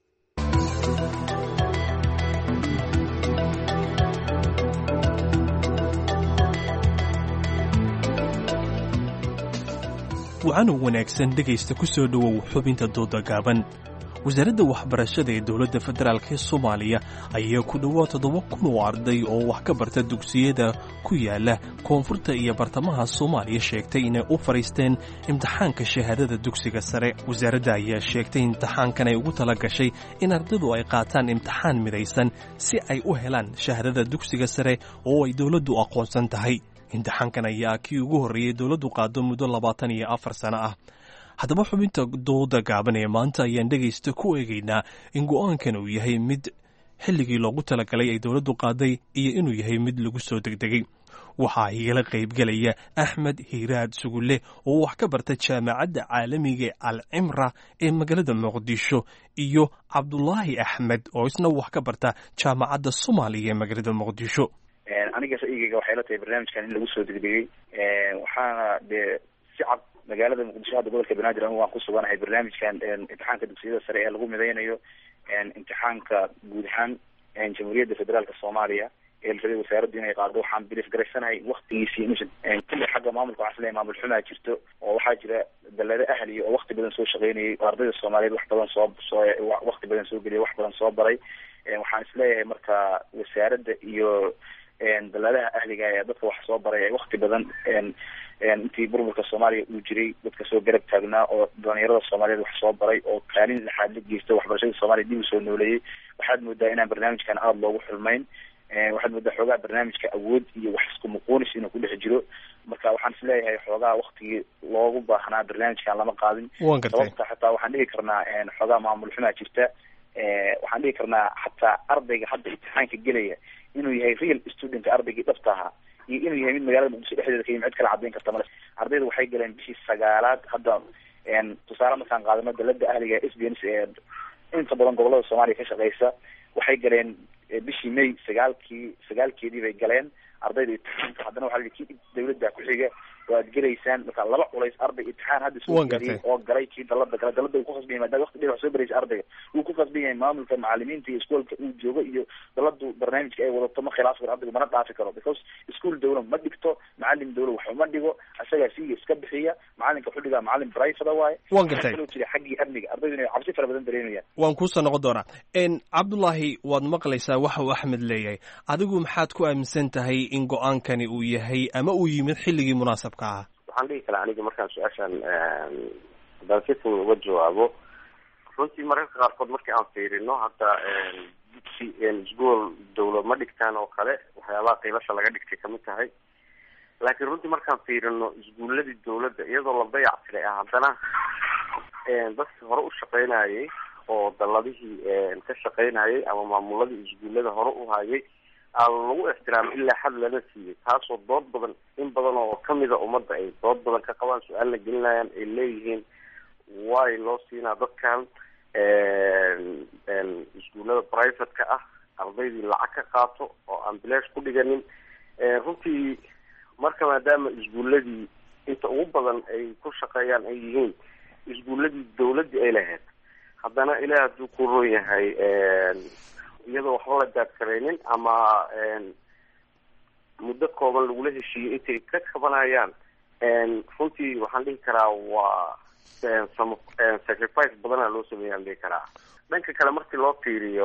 waxaana wanaagsan dhegaysta ku soo dhowow xubinta dooda gaaban. wasaaradda waxbarashada ee dowladda federaalk ee Soomaaliya ayaa ku dhowaad 7,000 oo arday oo wax ka barta dugsiyada ku yaala koonfurta iyo bartamaha Soomaaliya sheegtay inay u fariisteen imtixaanka shahaadada dugsiga sare. wasaaradda ayaa sheegtay imtixaankan ay ugu tala gashay in ardaydu ay qaataan imtixaan midaysan si ay u helaan shahaadada dugsiga sare oo ay dowladdu aqoonsan tahay. imtixaankan ayaa kii ugu horreeyay dowladdu qaado muddo 24 sano ah. haddaba xubinta dooda gaaban ee maanta ayaan dhegaysta ku eegaynaa in go'aankan uu yahay mid xilligii loogu talagalay ay dowladdu qaaday iyo inuu yahay mid lagu soo degdegay. waxaa igala qaybgelaya Axmed Hiiraad Sugulle oo wax ka barta jaamacadda caalamiga ee Al-Cimra ee magaalada Muqdisho iyo Cabdullaahi Axmed oo isna wax ka barta jaamacadda Soomaaliya ee magaalada Muqdisho. aniga ra'yigayga waxay la tahay barnaamijkan in lagu soo degdegay waxaana dee si cad magaalada Muqdisho hadda gobolka Banaadir aan ku suganahay barnaamijkan imtixaanka dugsiyada sare ee lagu mideynayo imtixaanka guud ahaan jamhuuriyadda federaalka Soomaaliya ee la wasaaraddu inay qaado. waxaan bilif garaysanahay waqtigiisii kulli xagga maamulka waxaan isleeyahay maamul xumaa jirto oo waxaa jira dalada ahliya oo waqti badan soo shaqeynayay oo ardayda Soomaaliyeed wax badan waqti badan soo geliyay wax badan soo baray. waxaan isleeyahay marka wasaaradda iyo daladaha ahliga ee dadka wax soo baray ay waqti badan intii burburka Soomaaliya uu jiray dadka soo garab taagnaa oo dhalinyarada Soomaaliyeed wax soo baray oo kaalin laxaad la geystay waxbarashada Soomaaliya dib u soo nooleeyay. waxaad moodaa inaan barnaamijkan aad loogu xulmayn. waxaad moodaa xoogaa barnaamijka awood iyo wax isku muquunis inuu ku dhex jiro. marka waxaan isleeyahay xoogaa waqtigii loogu baahnaa barnaamijkan lama qaadin. sababta xataa waxaan dhihi karnaa xoogaa maamul xumaa jirta. waxaan dhihi karnaa xataa ardayga hadda imtixaanka gelaya inuu yahay real student ardaygii dhabta ahaa iyo inuu yahay mid magaalada Muqdisho dhexdeeda ka yimid cid kala cadeyn karta male. ardaydu waxay galeen bishii 9aad hadda tusaale markaan qaadano dalada ahliga SBNS ee inta badan gobolada Soomaaliya ka shaqeysa waxay galeen bishii May 9keedii bay galeen ardayda imtixaanka. haddana waxaa la yidhi dowladda ku xiga waad gelaysaan marka laba culays arday imtixaan hadda soo geliyay oo galay kii dalada uu ku khasbay maadaama waqti dheer soo barayay ardayga uu ku khasbay yahay maamulka macallimiinta iyo iskoolka uu joogo iyo daladu barnaamijka ay wadato ma khilaaf karo ardaygu mana dhaafi karo because iskool dawlad ma dhigto macallin dawlad wax ma dhigo asaga siiga iska bixiya macallinka xulliga macallin private waaye. waan gartay xaggii amniga ardaydu inay cabsi fara badan dareemayaan. waan ku soo noqon doonaa. Cabdullaahi waad maqlaysaa waxa uu Axmed leeyahay. adigu maxaad ku aaminsan tahay in go'aankani uu yahay ama uu yimid xilligii munaasabka ah? waxaan dhihi karaa aniga markaan su-aashaan haddaan si fudud uga jawaabo runtii mararka qaarkood markii aan fiirino hadda dugsi isgool dawla ma dhigtaan oo kale waxyaabaha qiilasha laga dhigtay kamid tahay laakiin runtii markaan fiirino isguuladii dawladda iyadoo la dayactiray haddana dadkii hore u shaqaynayay oo daladihii ka shaqaynayay ama maamuladii isguulada hore u hayay aan lagu ixtiraamay ilaa xad lana siiyey taasoo dood badan in badan oo kamida ummadda ay dood badan ka qabaan su-aalna gelinayaan ay leeyihiin way loo siinaa dadkan iskuullada private-ka ah ardaydii lacag ka qaato oo aan bilaash ku dhiganin runtii marka maadaama iskuulladii inta ugu badan ay ku shaqeeyaan ay yihiin iskuulladii dawladdii ay lahayd haddana ilaah hadduu ku roon yahay iyadoo waxba la daadkaraynin ama muddo kooban lagula heshiiyey intay ka kabanayaan runtii waxaan dhihi karaa waa sacrifice badana loo sameeyaan dhihi karaa dhanka kale markii loo fiiriyo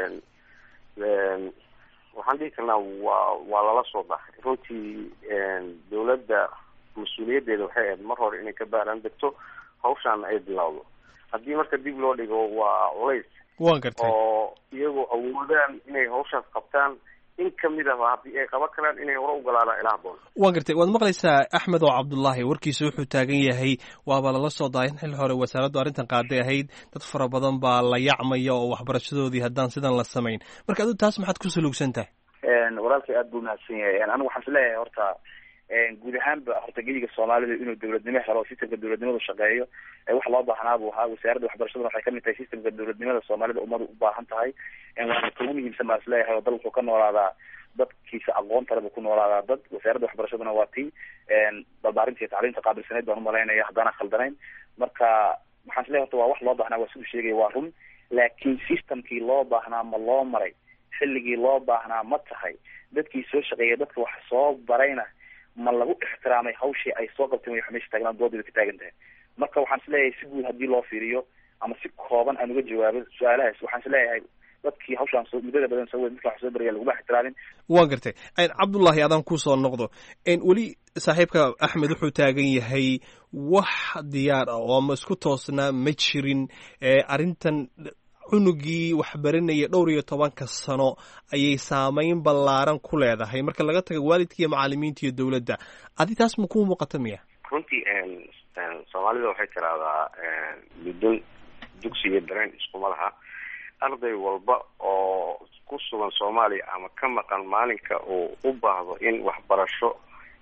waxaan dhihi karnaa waa lala soo dhahay runtii dawladda mas-uuliyaddeeda waxay ahayd mar hore inay ka baaraan degto hawshaana ay bilowdo haddii marka dib loo dhigo waa culays waan gartay oo iyagoo awoodaan inay hawshaas qabtaan in kamid ahba haddii ay qaban karaan inay hore ugalaadaan ilaa boon waan gartay waad maqlaysaa axmed oo cabdullaahi warkiisa wuxuu taagan yahay waaba lala soo daay in xil hore wasaaraddu arrintan qaaday ahayd dad fara badan baa la yacmaya oo waxbarashadoodii haddaan sidan la samayn marka adigu taas maxaad ku salugsan tahay walaalkay aada buu mahadsan yahay anigu waxaan is leeyahay horta guud ahaanba horta geliga soomaalida inuu dawladnimo helo systemka dawladnimadu shaqeeyo wax loo baahnaa buu ahaa wasaaradda waxbarashaduna waxay kamid tahay systemka dawladnimada soomaalida ummadu u baahan tahay waana kugu muhiimsan baan isleeyahay oo dal wuxuu ka noolaadaa dadkiisa aqoonta leh buu ku noolaadaa dad wasaaradda waxbarashaduna waa tii barbaarinta iyo tacliinta qaabilsaneyd baan umalaynaya haddana khaldanayn marka waxaan isleeyahay horta waa wax loo baahnaa waa siduu sheegaya waa run laakiin systemkii loo baahnaa ma loo maray xilligii loo baahnaa ma tahay dadkii soo shaqeeyay dadka wax soo barayna ma lagu ixtiraamay hawshii ay soo qabteen way meesha taagnaan doodida ka taagan tahay marka waxaan isleeyahay si guud haddii loo fiiriyo ama si kooban aan uga jawaabo su-aalahaas waxaan isleeyahay dadkii hawshaan soo muddada badan soo wey dadka wax soo baraya laguma ixtiraamin waan gartay cabdullaahi adaan kusoo noqdo weli saaxiibka axmed wuxuu taagan yahay wax diyaar ah oo ama isku toosnaa ma jirin arrintan cunugii waxbaranaya 12 sano ayay saameyn ballaaran ku leedahay marka laga tago waalidkii iyo macallimiinta iyo dawladda adi taas ma ku muuqata miya runtii soomaalida waxay tiraahdaa midun dugsi iyo dareen iskuma laha arday walba oo ku sugan Soomaaliya ama ka maqan maalinka uu u baahdo in waxbarasho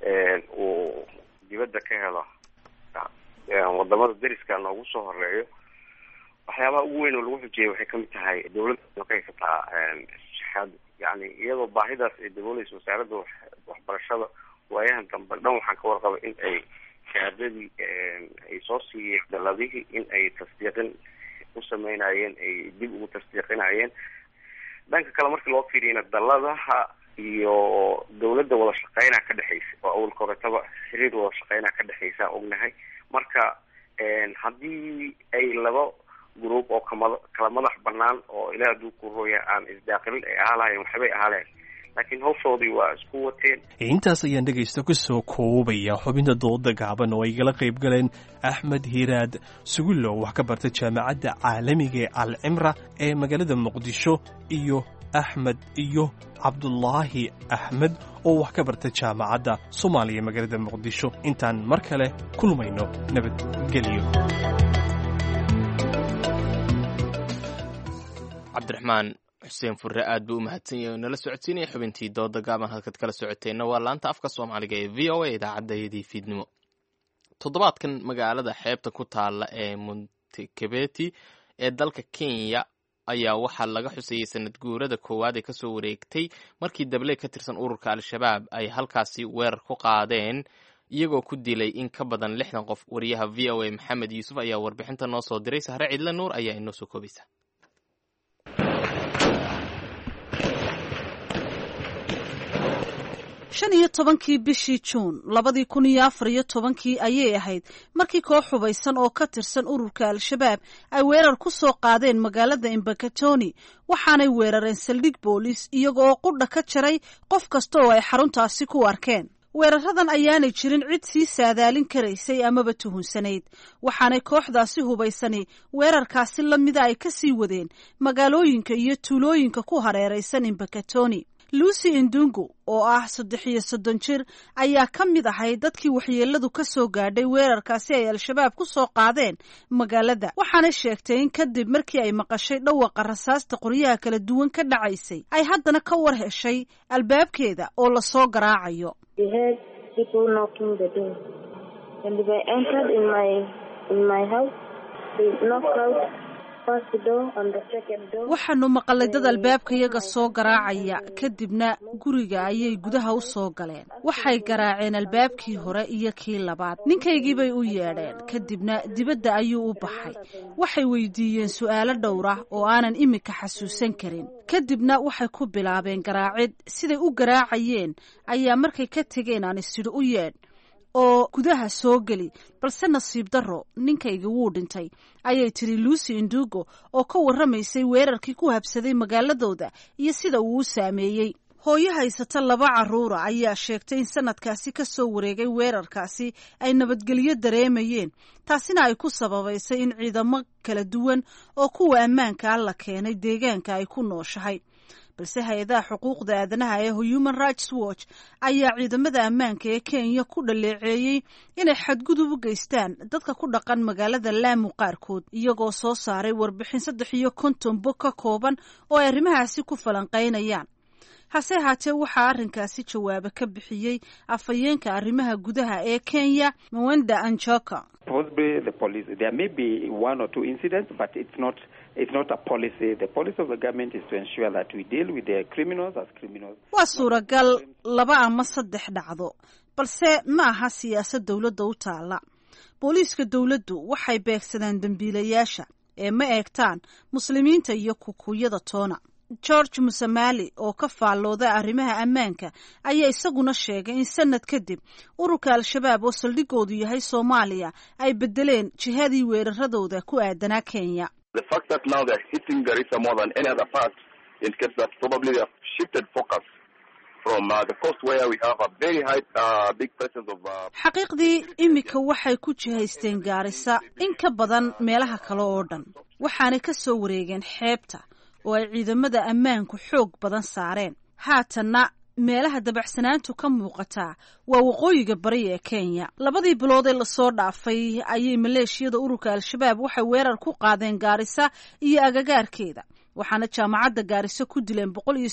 uu dibadda ka helo wadamada dariska noogu soo horeeyo waxyaabaha ugu weyn oo lagu xujiyay waxay kamid tahay dawladda waxay ka taa shahaado yani iyadoo baahidaas ay dabooleyso wasaaradda waxbarashada waayahan dambe dhan waxaan ka warqabay in ay shahaadadii ay soo siiyeen daladihii in ay tasdiiqin u sameynayeen ay dib ugu tasdiiqinayeen dhanka kale markii loo fiiriyana daladaha iyo dawladda wada shaqeynaa ka dhexeysa oo awalka horetaba xiriir wada shaqeynaa ka dhexeysa ognahay marka haddii ay laba group oo kala madax banaan oo ilaa hadduu ku rooya aan isdaaqilin ay ahaalahayn waxbay ahaaleen laakiin hawshoodii waa isku wateen intaas ayaan dhegaysta ku soo koobaya xubinta dooda gaaban oo ay gala qayb galeen axmed hiiraad sugulo wax ka barta jaamacadda caalamiga ee alcimra ee magaalada muqdisho iyo axmed iyo cabdullaahi axmed oo wax ka barta jaamacadda soomaaliya magaalada muqdisho intaan mar kale kulmayno nabadgelyo cabdiraxmaan xuseen furre aad buu u mahadsan yahay nala socodsiinaya xubintii dooda gaaban halkaad kala socoteenna waa laanta afka soomaaliga ee v o a idaacadayadii fiidnimo toddobaadkan magaalada xeebta ku taalla ee montekebeti ee dalka kenya ayaa waxaa laga xusayey sanad guurada koowaad ee kasoo wareegtay markii dable ka tirsan ururka al-shabaab ay halkaasi weerar ku qaadeen iyagoo ku dilay in ka badan 60 qof wariyaha v o a maxamed yuusuf ayaa warbixinta noo soo diray sahre cidla nuur ayaa inoo soo koobaysa 15 bishii Juun 2014 ayay ahayd markii koox hubaysan oo ka tirsan ururka al-shabaab ay weerar ku soo qaadeen magaalada Embakatoni waxaanay weerareen saldhig booliis iyagoo qudha ka jaray qof kasta oo ay xaruntaasi ku arkeen weeraradan ayaanay jirin cid sii saadaalin karaysay amaba tuhunsanayd waxaanay kooxdaasi hubaysani weerarkaasi la mida ay ka sii wadeen magaalooyinka iyo tuulooyinka ku hareeraysan Embakatoni. Lucy Ndungu oo ah 33 jir ayaa ka mid ahayd dadkii waxyeeladu ka soo gaadhay weerarkaasi ay al-shabaab ku soo qaadeen magaalada waxaana sheegtay in kadib markii ay maqashay dhawaqa rasaasta qoryaha kala duwan ka dhacaysay ay haddana ka war heshay albaabkeeda oo la soo garaacayo. waxaanu maqalay dad albaabkayaga soo garaacaya kadibna guriga ayay gudaha u soo galeen waxay garaaceen albaabkii hore iyo kii labaad ninkaygii bay u yeedheen kadibna dibadda ayuu u baxay waxay weydiiyeen su'aalo dhowr ah oo aanan imika xasuusan karin kadibna waxay ku bilaabeen garaacid siday u garaacayeen ayaa markay ka tegeen aan isidhi u yeedh oo gudaha soo geli balse nasiib darro ninkayga wuu dhintay ayay tiri Lucy Ndugo oo ka warramaysay weerarkii ku habsaday magaaladooda iyo sida uu u saameeyey. hooyo haysata 2 carruura ayaa sheegtay in sanadkaasi ka soo wareegay weerarkaasi ay nabadgelyo dareemayeen taasina ay ku sababaysay in ciidamo kala duwan oo kuwa ammaanka la keenay deegaanka ay ku nooshahay balse hay'adaha xuquuqda aadanaha ee Human Rights Watch ayaa ciidamada ammaanka ee Kenya ku dhaleeceeyay inay xadgudub u geystaan dadka ku dhaqan magaalada Lamu qaarkood iyagoo soo saaray warbixin 350 bog ka kooban oo ay arrimahaasi ku falanqeynayaan. hase haatee waxaa arrinkaasi jawaabo ka bixiyey afhayeenka arrimaha gudaha ee Kenya Mwenda Anjoka. Possibly the police, there may be 1 or 2 incidents, but it's not a policy. The policy of the government is to ensure that we deal with the criminals as criminals. waa suuragal 2 ama 3 dhacdo balse ma aha siyaasad dawladda u taala. booliiska dawladdu waxay beegsadaan dambiilayaasha ee ma eegtaan muslimiinta iyo kukuyada toona. George Musamali oo ka faallooda arrimaha ammaanka ayaa isaguna sheegay in sanad kadib ururka al-shabaab oo saldhigoodu yahay Soomaaliya ay bedeleen jihadii weeraradooda ku aadanaa Kenya. The fact that now they're hitting Garissa more than any other part indicates that probably they have shifted focus from the coast where we have a very high big presence of xaqiiqdii imika waxay ku jihaysteen Garissa in ka badan meelaha kale oo dhan waxaana ka soo wareegeen xeebta oo ay ciidamada ammaanku xoog badan saareen haatanna meelaha dabacsanaantu ka muuqataa waa waqooyiga bari ee Kenya. 2 bilood ee la soo dhaafay ayay maleeshiyada ururka al-shabaab waxay weerar ku qaadeen Garissa iyo agagaarkeeda waxaana jaamacadda Garissa ku dileen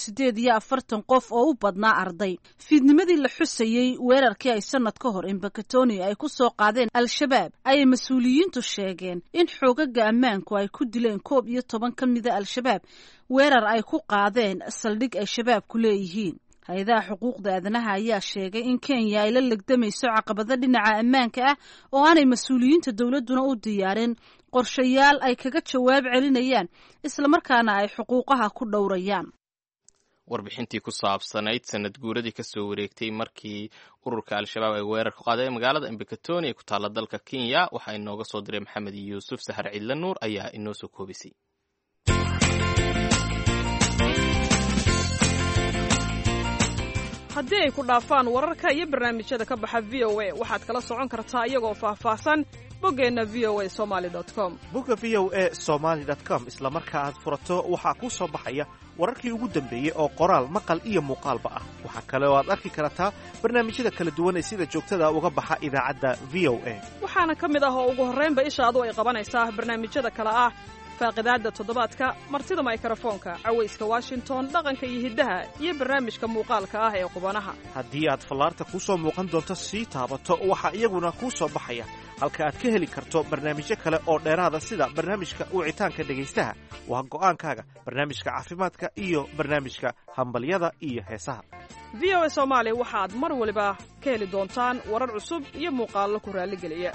148 qof oo u badnaa arday. fiidnimadii la xusayay weerarkii ay sanad ka hor Embakatoni ay ku soo qaadeen al-shabaab ayay mas'uuliyiintu sheegeen in xoogaga ammaanku ay ku dileen 11 ka mid ah al-shabaab weerar ay ku qaadeen saldhig ay shabaabku leeyihiin. hay'adaha xuquuqda aadanaha ayaa sheegay in Kenya ay la legdamayso caqabado dhinaca ammaanka ah oo aanay mas'uuliyiinta dawladuna u diyaarin qorshayaal ay kaga jawaab celinayaan isla markaana ay xuquuqaha ku dhowrayaan. warbixintii ku saabsanayd sanad guuradii ka soo wareegtay markii ururka al-shabaab ay weerar ku qaadeen magaalada Embakatoni ee ku taala dalka Kenya waxa inooga soo diray Maxamed Yuusuf Sahar Cidla Nuur ayaa inoo soo koobisay. haddii ay ku dhaafaan wararka iyo barnaamijyada ka baxa VOA waxaad kala socon kartaa iyagoo faahfaahsan boggeenna voasomali.com. bogga voasomali.com isla marka aad furato waxaa kuu soo baxaya wararkii ugu dambeeyey oo qoraal maqal iyo muuqaalba ah. waxaa kale oo aad arki kartaa barnaamijyada kala duwan ee sida joogtada uga baxa idaacadda VOA. waxaana ka mid ah oo ugu horraynba ishaadu ay qabanaysaa barnaamijyada kale ah faaqidaadda toddobaadka martida mikrofoonka cawayska Washington dhaqanka iyo hiddaha iyo barnaamijka muuqaalka ah ee qubanaha. haddii aad fallaarta ku soo muuqan doonto sii taabato waxaa iyaguna kuu soo baxaya halka aad ka heli karto barnaamijyo kale oo dheeraada sida barnaamijka wicitaanka dhegaystaha waa go'aankaaga barnaamijka caafimaadka iyo barnaamijka hambalyada iyo heesaha. VOA Soomaali waxaad mar waliba ka heli doontaan warar cusub iyo muuqaallo ku raaligeliya.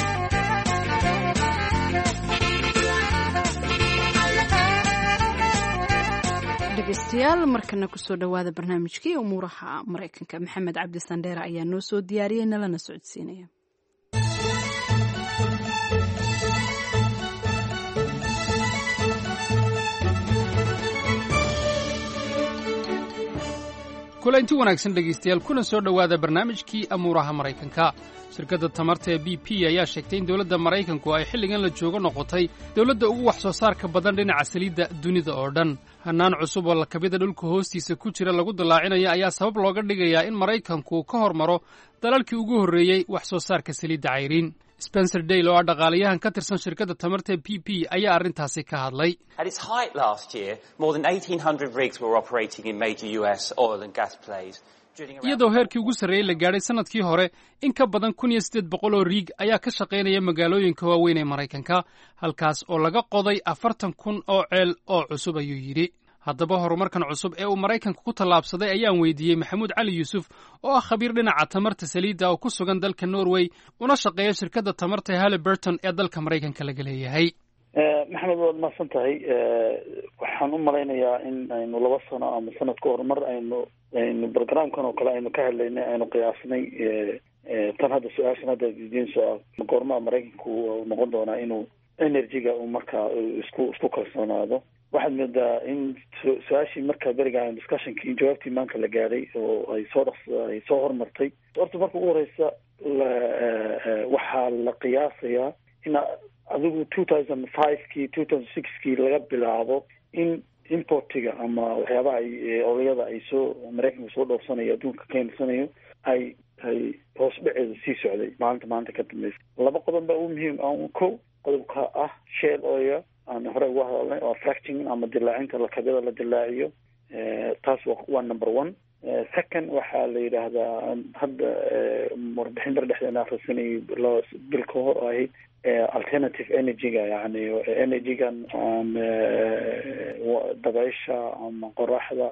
dhegeystayaal markana kusoo dhawaada barnaamijkii umuuraha Mareykanka. Maxamed Cabdi Sandheere ayaa noo soo diyaariyey nalana socodsiinaya. kulanti wanaagsan dhegaystayaal kuna soo dhowaada barnaamijkii amuuraha maraykanka shirkadda tamarta ee b p ayaa sheegtay in dowladda maraykanku ay xilligan la joogo noqotay dowladda ugu wax soo saarka badan dhinaca saliidda dunida oo dhan hannaan cusub oo lakabida dhulka hoostiisa ku jira lagu dallaacinaya ayaa sabab looga dhigayaa in maraykanku ka hormaro dalalkii ugu horreeyey wax soo saarka saliidda cayriin spencer dale oo ah dhaqaalayahan ka tirsan shirkadda tamarta b p ayaa arrintaasi ka hadlay At its height last year, more than 1,800 rigs were operating in major US oil and gas plays. iyadoo heerkii ugu sarreeyey la gaadhay sannadkii hore in ka badan 1,800 oo riig ayaa ka shaqaynaya magaalooyinka waaweyn ee maraykanka halkaas oo laga qoday 40,000 oo ceel oo cusub ayuu yidhi haddaba horumarkan cusub ee uu maraykanka ku tallaabsaday ayaan weydiiyey maxamuud cali yuusuf oo ah khabiir dhinaca tamarta saliidda oo ku sugan dalka norway una shaqeeya shirkadda tamarta Halliburton ee dalka maraykanka laga leeyahay maxamed waad mahadsan tahay waxaan u malaynayaa in aynu 2 sano ama sanad ka hor mar aynu barnaamijkan oo kale aynu ka hadlaynay aynu qiyaasnay tan hadda su-aashan hadda diinso ah goormaa maraykanku noqon doonaa inuu energy-ga uu markaa isku kalsoonaado waxaad moodaa in su-aashii markaa beriga discussionkii jawaabtii maanta la gaadhay oo ay soo hormartay horta marka ugu horeysa waxaa la qiyaasayaa in adigu 2005kii 2006kii laga bilaabo in importiga ama waxyaabaha olyada ay soo maraykanka soo dhoofsanayo adduunka keensanayo ay hoos dhaceeda sii socday maanta ka dambeysa 2 qodob baa ugu muhiim ah ko qodobka ah shale oil aan hore uga hadalnay oo fracking ama dilaacinta lakabada la dilaaciyo taas waa number 1 second waxaa la yidhaahdaa hadda warbixin dhexdeena akhrisanay bil ka hor ahayd alternative energy-ga yani energy-gan aan dabaysha ama qoraxda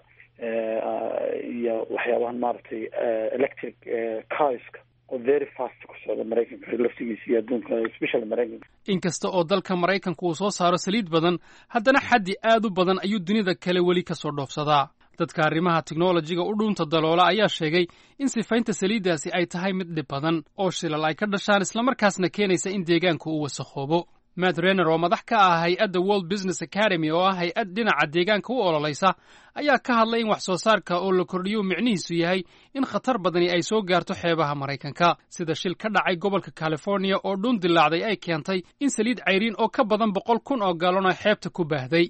iyo waxyaabahan maaragtay electric carska oo very fast ku socda maraykanka laftigiisa iyo adduunka especially maraykanka inkasta oo dalka maraykanku uu soo saaro saliid badan haddana xaddi aad u badan ayuu dunida kale weli ka soo dhoofsadaa dadka arrimaha teknolojiga u dhuunta daloola ayaa sheegay in sifaynta saliiddaasi ay tahay mid dhib badan oo shilal ay ka dhashaan islamarkaasna keenaysa in deegaanku uu wasakhoobo matt renner oo madax ka ah hay-adda world business academy oo ah hay-ad dhinaca deegaanka u ololaysa ayaa ka hadlay in wax soo saarka oo la kordhiyo micnihiisu yahay in khatar badani ay soo gaarto xeebaha maraykanka sida shil ka dhacay gobolka california oo dhuun dilaacday ay keentay in saliid cayriin oo ka badan 100,000 oo gallon oo xeebta ku baahday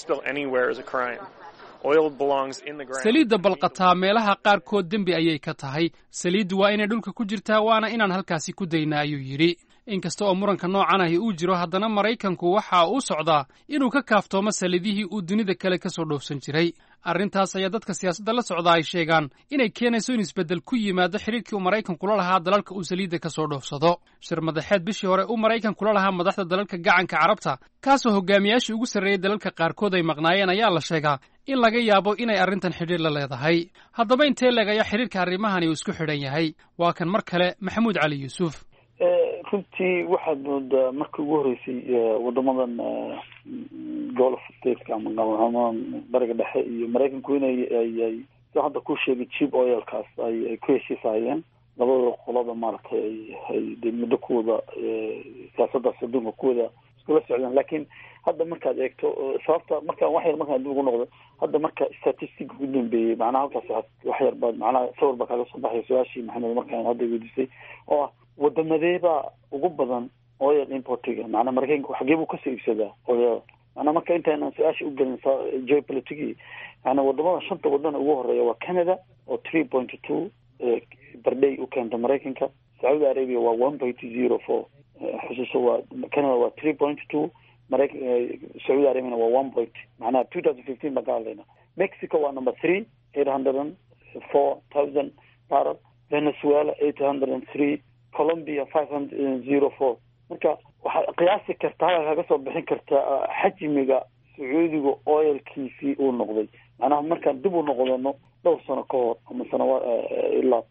saliidda balqataa meelaha qaarkood dembi ayay ka tahay saliiddu waa inay dhulka ku jirtaa waana inaan halkaasi ku daynaa ayuu yidhi inkasta oo muranka noocan ahi uu jiro haddana maraykanku waxa uu socdaa inuu ka kaaftoomo saliidihii uu dunida kale ka soo dhoofsan jiray arrintaas ayaa dadka siyaasadda la socdaa ay sheegaan inay keenayso in isbeddel ku yimaado xidhiirkii uu maraykanku la lahaa dalalka uu saliidda ka soo dhoofsado shir madaxeed bishii hore uu maraykanku la lahaa madaxda dalalka gacanka carabta kaasoo hogaamiyaashii ugu sarreeyey dalalka qaarkood ay maqnaayeen ayaa la sheegaa in laga yaabo inay arrintan xidhiir la leedahay haddaba intee leeg ayaa xidhiirka arrimahani uu isku xidhan yahay waa kan mar kale maxamuud cali yuusuf runtii waxaad moodaa markii ugu horeysay wadamadan gulf stateska ama bariga dhexe iyo maraykanku inay si hadda ku sheegay cheap oilkaas ay ku heshiisayeen labada qolada maaragtay ay muddo kuwada siyaasadaas adduunka kuwada iskula socdaan laakiin hadda markaad eegto sababta markaan dib ugu noqdo hadda marka statistic ugu dambeeyey macnaha halkaas wax yar baad macnaha sawir baa kaaga soo baxay su-aashii maxamed markaan hadda weydiisay oo ah wadamadeeba ugu badan oil importiga macnaa maraykanka xagee buu kasoo iibsadaa oil macnaa marka intaynan su-aasha u gelin geopoliticii yani wadamada 5 wadan ugu horeeya waa Canada oo 3.2 barday u keenta maraykanka Saudi Arabia waa 1.04 xusuuso waa Canada waa 3.2 Saudi Arabia waa 1. macnaa 2015 baa gaalayna Mexico waa number 3 804,000 barrel Venezuela 803 Colombia 504 marka waxaa qiyaasi kartaa kaga soo bixin kartaa xajmiga Sacuudiga oilkiisii uu noqday macnaha markaan dib u noqdono dhowr sano ka hor ama sanawa ilaa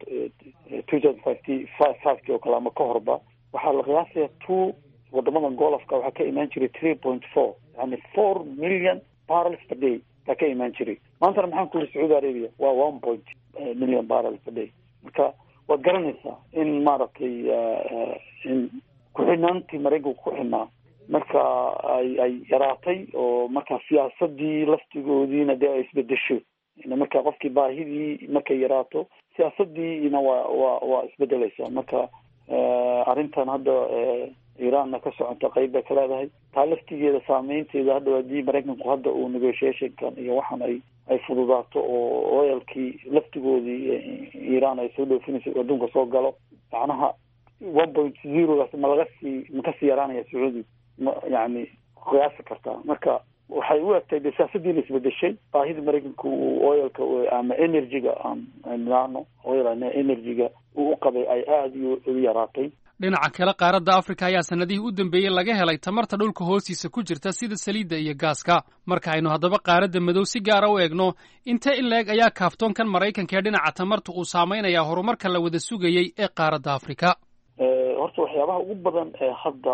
2005 oo kale ama ka horba waxaa la qiyaasayaa 2 wadamadan golofka waxaa ka imaan jiray 3.4 yani 4 million barrels per day baa ka imaan jiray maantana maxaan ku yiri Saudi Arabia waa 1 million barrels per day marka waad garanaysaa in maaragtay in ku-xidhnaantii maraykanku ku xidhnaa marka ay yaraatay oo marka siyaasadii laftigoodiina dee ay isbedesho marka qofkii baahidii markay yaraato siyaasadiina waa isbedelaysaa. marka arrintan hadda iranna ka socota qayb bay ka leedahay. taa laftigeeda saameynteeda hadda haddii maraykanku hadda uu negotiationkan iyo waxaan ay fududaato oo oilkii laftigoodii iran ay soo dhoofinayso adduunka soo galo, macnaha 1.0gaas makasii yaraanaya sacuudi yani qiyaasi kartaa. marka waxay u egtay de siyaasadiina isbedeshay, baahida maraykanku oilka ama energyga aanano oil energyga uu qabay ay aada u yaraatay. dhinaca kale qaaradda afrika ayaa sanadihii u dambeeyey laga helay tamarta dhulka hoostiisa ku jirta sida saliidda iyo gaaska. marka aynu haddaba qaaradda madow si gaara u eegno, intee in la-eg ayaa kaaftoonkan maraykanka ee dhinaca tamarta uu saameynayaa horumarka la wada sugayey ee qaaradda afrika? horta waxyaabaha ugu badan ee hadda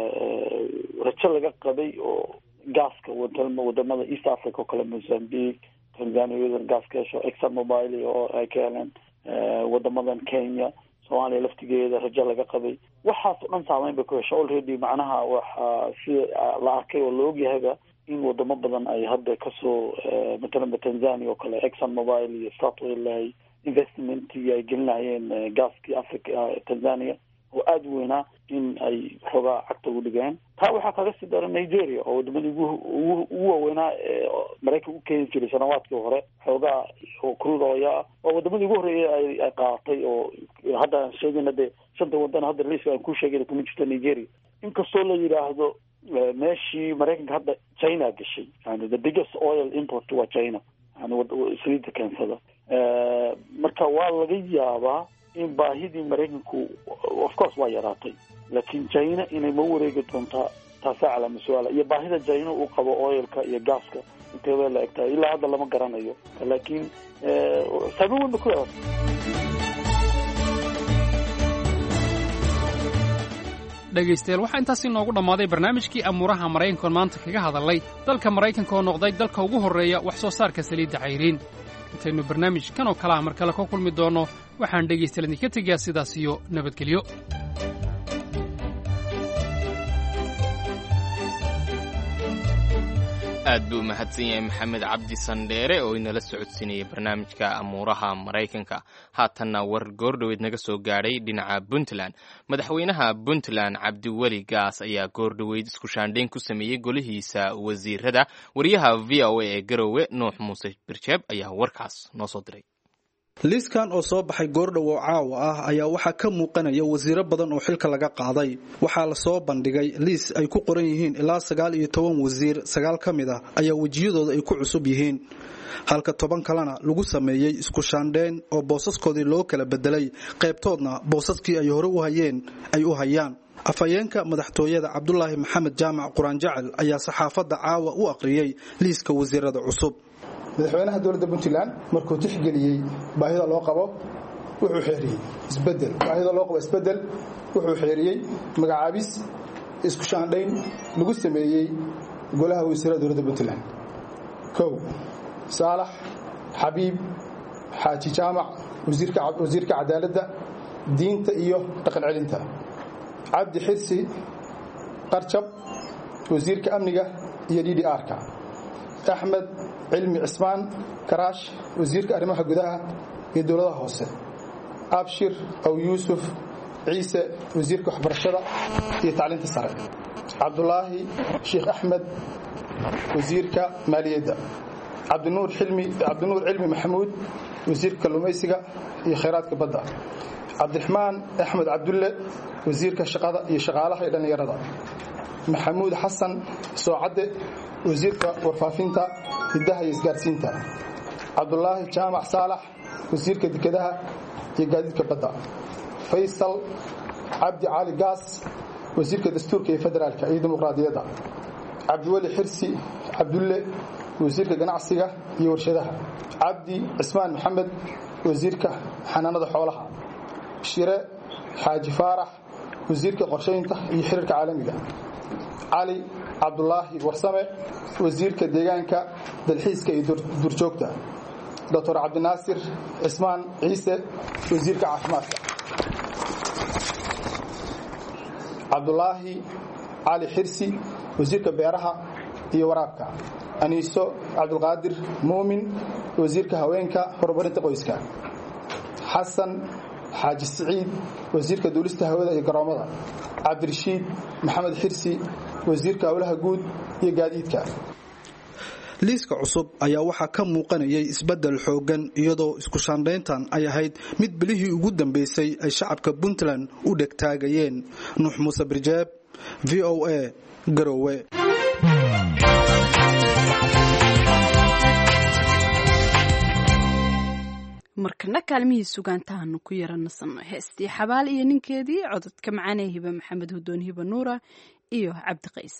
rajo laga qabay oo gaaska wadamada east africa oo kale, mozambique, tanzania iyadan gaas ka hesho, exxon mobile oo ay ka heleen, wadamadan kenya, soomaaliya laftigeeda rajo laga qabay. waxaas o dhan saameyn bay ku hesha already. macnaha waxaa sida la arkay oo la ogyahayba in wadamo badan ay hadda kasoo matalanba tanzania oo kale, exxon mobile iyo statoil ay investmentii ay gelinayeen gaaskii africa tanzania oo aada u weynaa in ay xoogaa cagta ugu dhigeen. taa waxaa kaga sii dara nigeria oo wadamadii ugu waaweynaa maraykan u keeni jiray sanawaadkii hore, xoogaa oo crude oil ah oo wadamadii ugu horreeyay ay qaadatay. oo hadda aan sheegayna dee 5 wadan hadda liiska aan ku sheegayna kuma jirto nigeria, inkastoo la yidhaahdo meeshii maraykanka hadda china gashay, yani the biggest oil import waa china, yani saliidda keensada. marka waa laga yaabaa in baahidii maraykanku of course waa yaraatay, laakiin china inay ma wareegi doontaa taasaa calaama su-aala. iyo baahida china uu qabo oilka iyo gaaska intee bay la eg tahay ilaa hadda lama garanayo, laakiin saameyn weyn ba ku leedahay. dhegaystayaal waxaa intaasi noogu dhammaaday barnaamijkii amuuraha maraykanka oon maanta kaga hadalnay dalka maraykanka oo noqday dalka ugu horreeya wax soo saarka saliidda cayriin. intaynu barnaamijkan oo kale ah mar kale ka kulmi doonno, waxaan dhegaystayaal idinka tegayaa sidaas iyo nabadgelyo. aad buu mahadsan yahay maxamed cabdi sandheere oo inala socodsiinayay barnaamijka amuuraha maraykanka. haatanna war goordhoweed naga soo gaadhay dhinaca puntland. madaxweynaha puntland cabdiweli gaas ayaa goordhoweyd isku shaandhayn ku sameeyey golihiisa wasiirada. wariyaha v o a ee garowe nuux muuse birjeeb ayaa warkaas noo soo diray. liiskan oo soo baxay goordhow oo caawa ah ayaa waxaa ka muuqanaya wasiiro badan oo xilka laga qaaday. waxaa la soo bandhigay liis ay ku qoran yihiin ilaa 19 wasiir, 9 ka mid ah ayaa wejiyadooda ay ku cusub yihiin, halka 10 kalena lagu sameeyey isku shaandhayn oo boosaskoodii loo kala bedelay, qaybtoodna boosaskii ay hore u hayeen ay u hayaan. afhayeenka madaxtooyada cabdulaahi maxamed jaamac quraan jacel ayaa saxaafadda caawa u aqriyey liiska wasiirada cusub. madaxweynaha dowladda puntland markuu tixgeliyey baahida loo qabo wuxuu xeeriyey isbedel, baahida loo qabo isbedel wuxuu xeeriyey magacaabis isku shaandhayn lagu sameeyey golaha wasiirada dowladda puntland. 1 saalax xabiib xaaji jaamac wasiirka cadaaladda, diinta iyo dhaqan celinta. cabdi xirsi qarjab wasiirka amniga iyo DDR-ka. axmed cilmi cismaan karaash wasiirka arrimaha gudaha iyo dowladaha hoose. abshir aw yuusuf ciise wasiirka waxbarashada iyo tacliinta sare. cabdulaahi sheekh axmed wasiirka maaliyadda. cabdinuur cilmi maxamuud wasiirka kalluumaysiga iyo khayraadka badda. cabdiraxmaan axmed cabdulle wasiirka shaqada iyo shaqaalaha iyo dhallinyarada. maxamuud xasan soocadde wasiirka warfaafinta, hiddaha iyo isgaarsiinta. cabdulaahi jaamac saalax wasiirka dekedaha iyo gaadiidka badda. faysal cabdi cali gaas wasiirka dastuurka iyo federaalka iyo dimuqraadiyadda. cabdiweli xirsi cabdulle wasiirka ganacsiga iyo warshadaha. cabdi cismaan maxamed wasiirka xanaanada xoolaha. shire xaaji faarax wasiirka qorshaynta iyo xiriirka caalamiga. cali cabdulaahi warsame wasiirka deegaanka, dalxiiska iyo duurjoogta. dr cabdinaasir cismaan ciise wasiirka caafimaadka. cabdulaahi cali xirsi wasiirka beeraha, iyo waraabka aniiso cabdulqaadir muumin wasiirka haweenka horumarinta qoyska xasan xaaji siciid wasiirka duulista hawada iyo garoomada cabdirashiid maxamed xirsi wasiirka howlaha guud iyo gaadiidka liiska cusub ayaa waxaa ka muuqanayay isbedel xoogan iyadoo isku shaandhayntan ay ahayd mid bilihii ugu dambeysay ay shacabka puntland u dhegtaagayeen nuux muuse birjeeb v o a garowe markana kaalmihii sugaantahaanu ku yaranasano heestii xabaal iyo ninkeedii cododka macaanee hibe maxamed hudoon hibe nuura iyo cabdiqays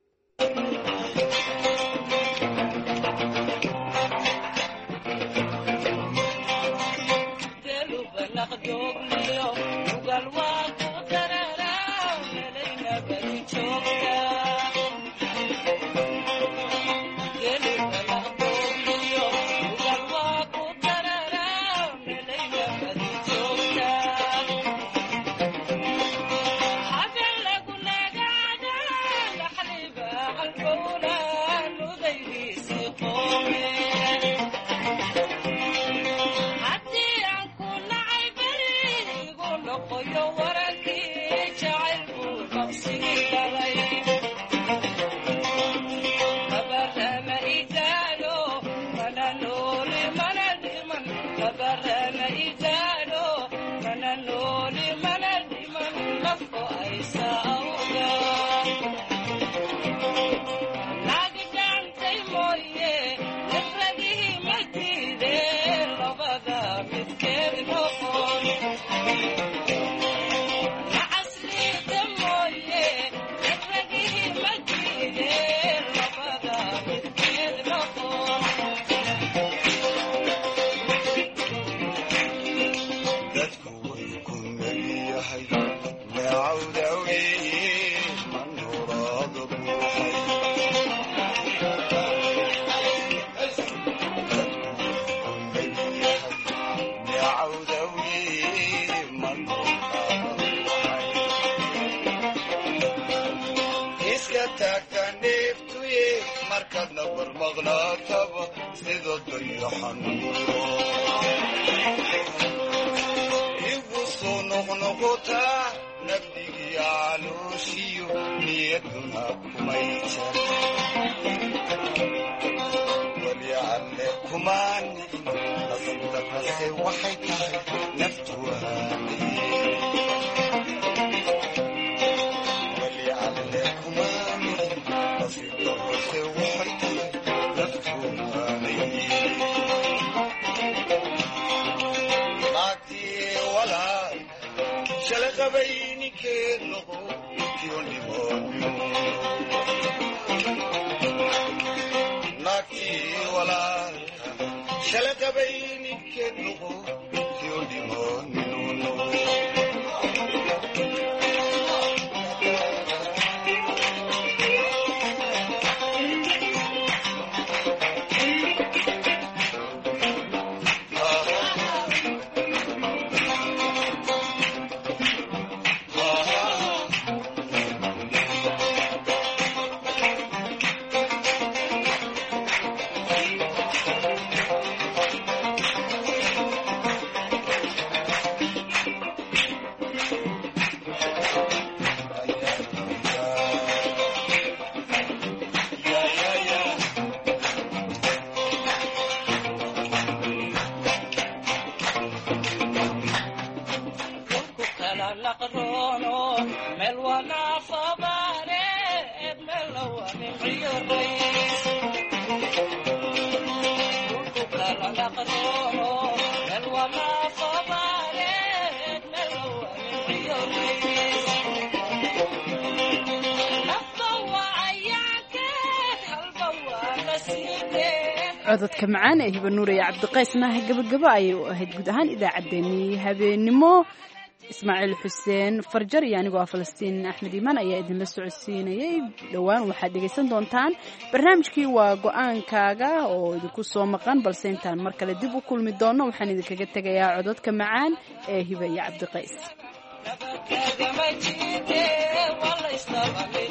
cododka macaan ee hibe nuur iyo cabdiqaysna gabagabo ayay u ahayd guud ahaan idaacaddeenii habeenimo ismaaciil xuseen farjar iyo anigoo ah falastiin axmed iimaan ayaa idinla socodsiinayay dhowaan waxaad dhegaysan doontaan barnaamijkii waa go-aankaaga oo idinku soo maqan balse intaan mar kale dib u kulmi doonno waxaan idinkaga tegayaa cododka macaan ee hibe iyo cabdiqays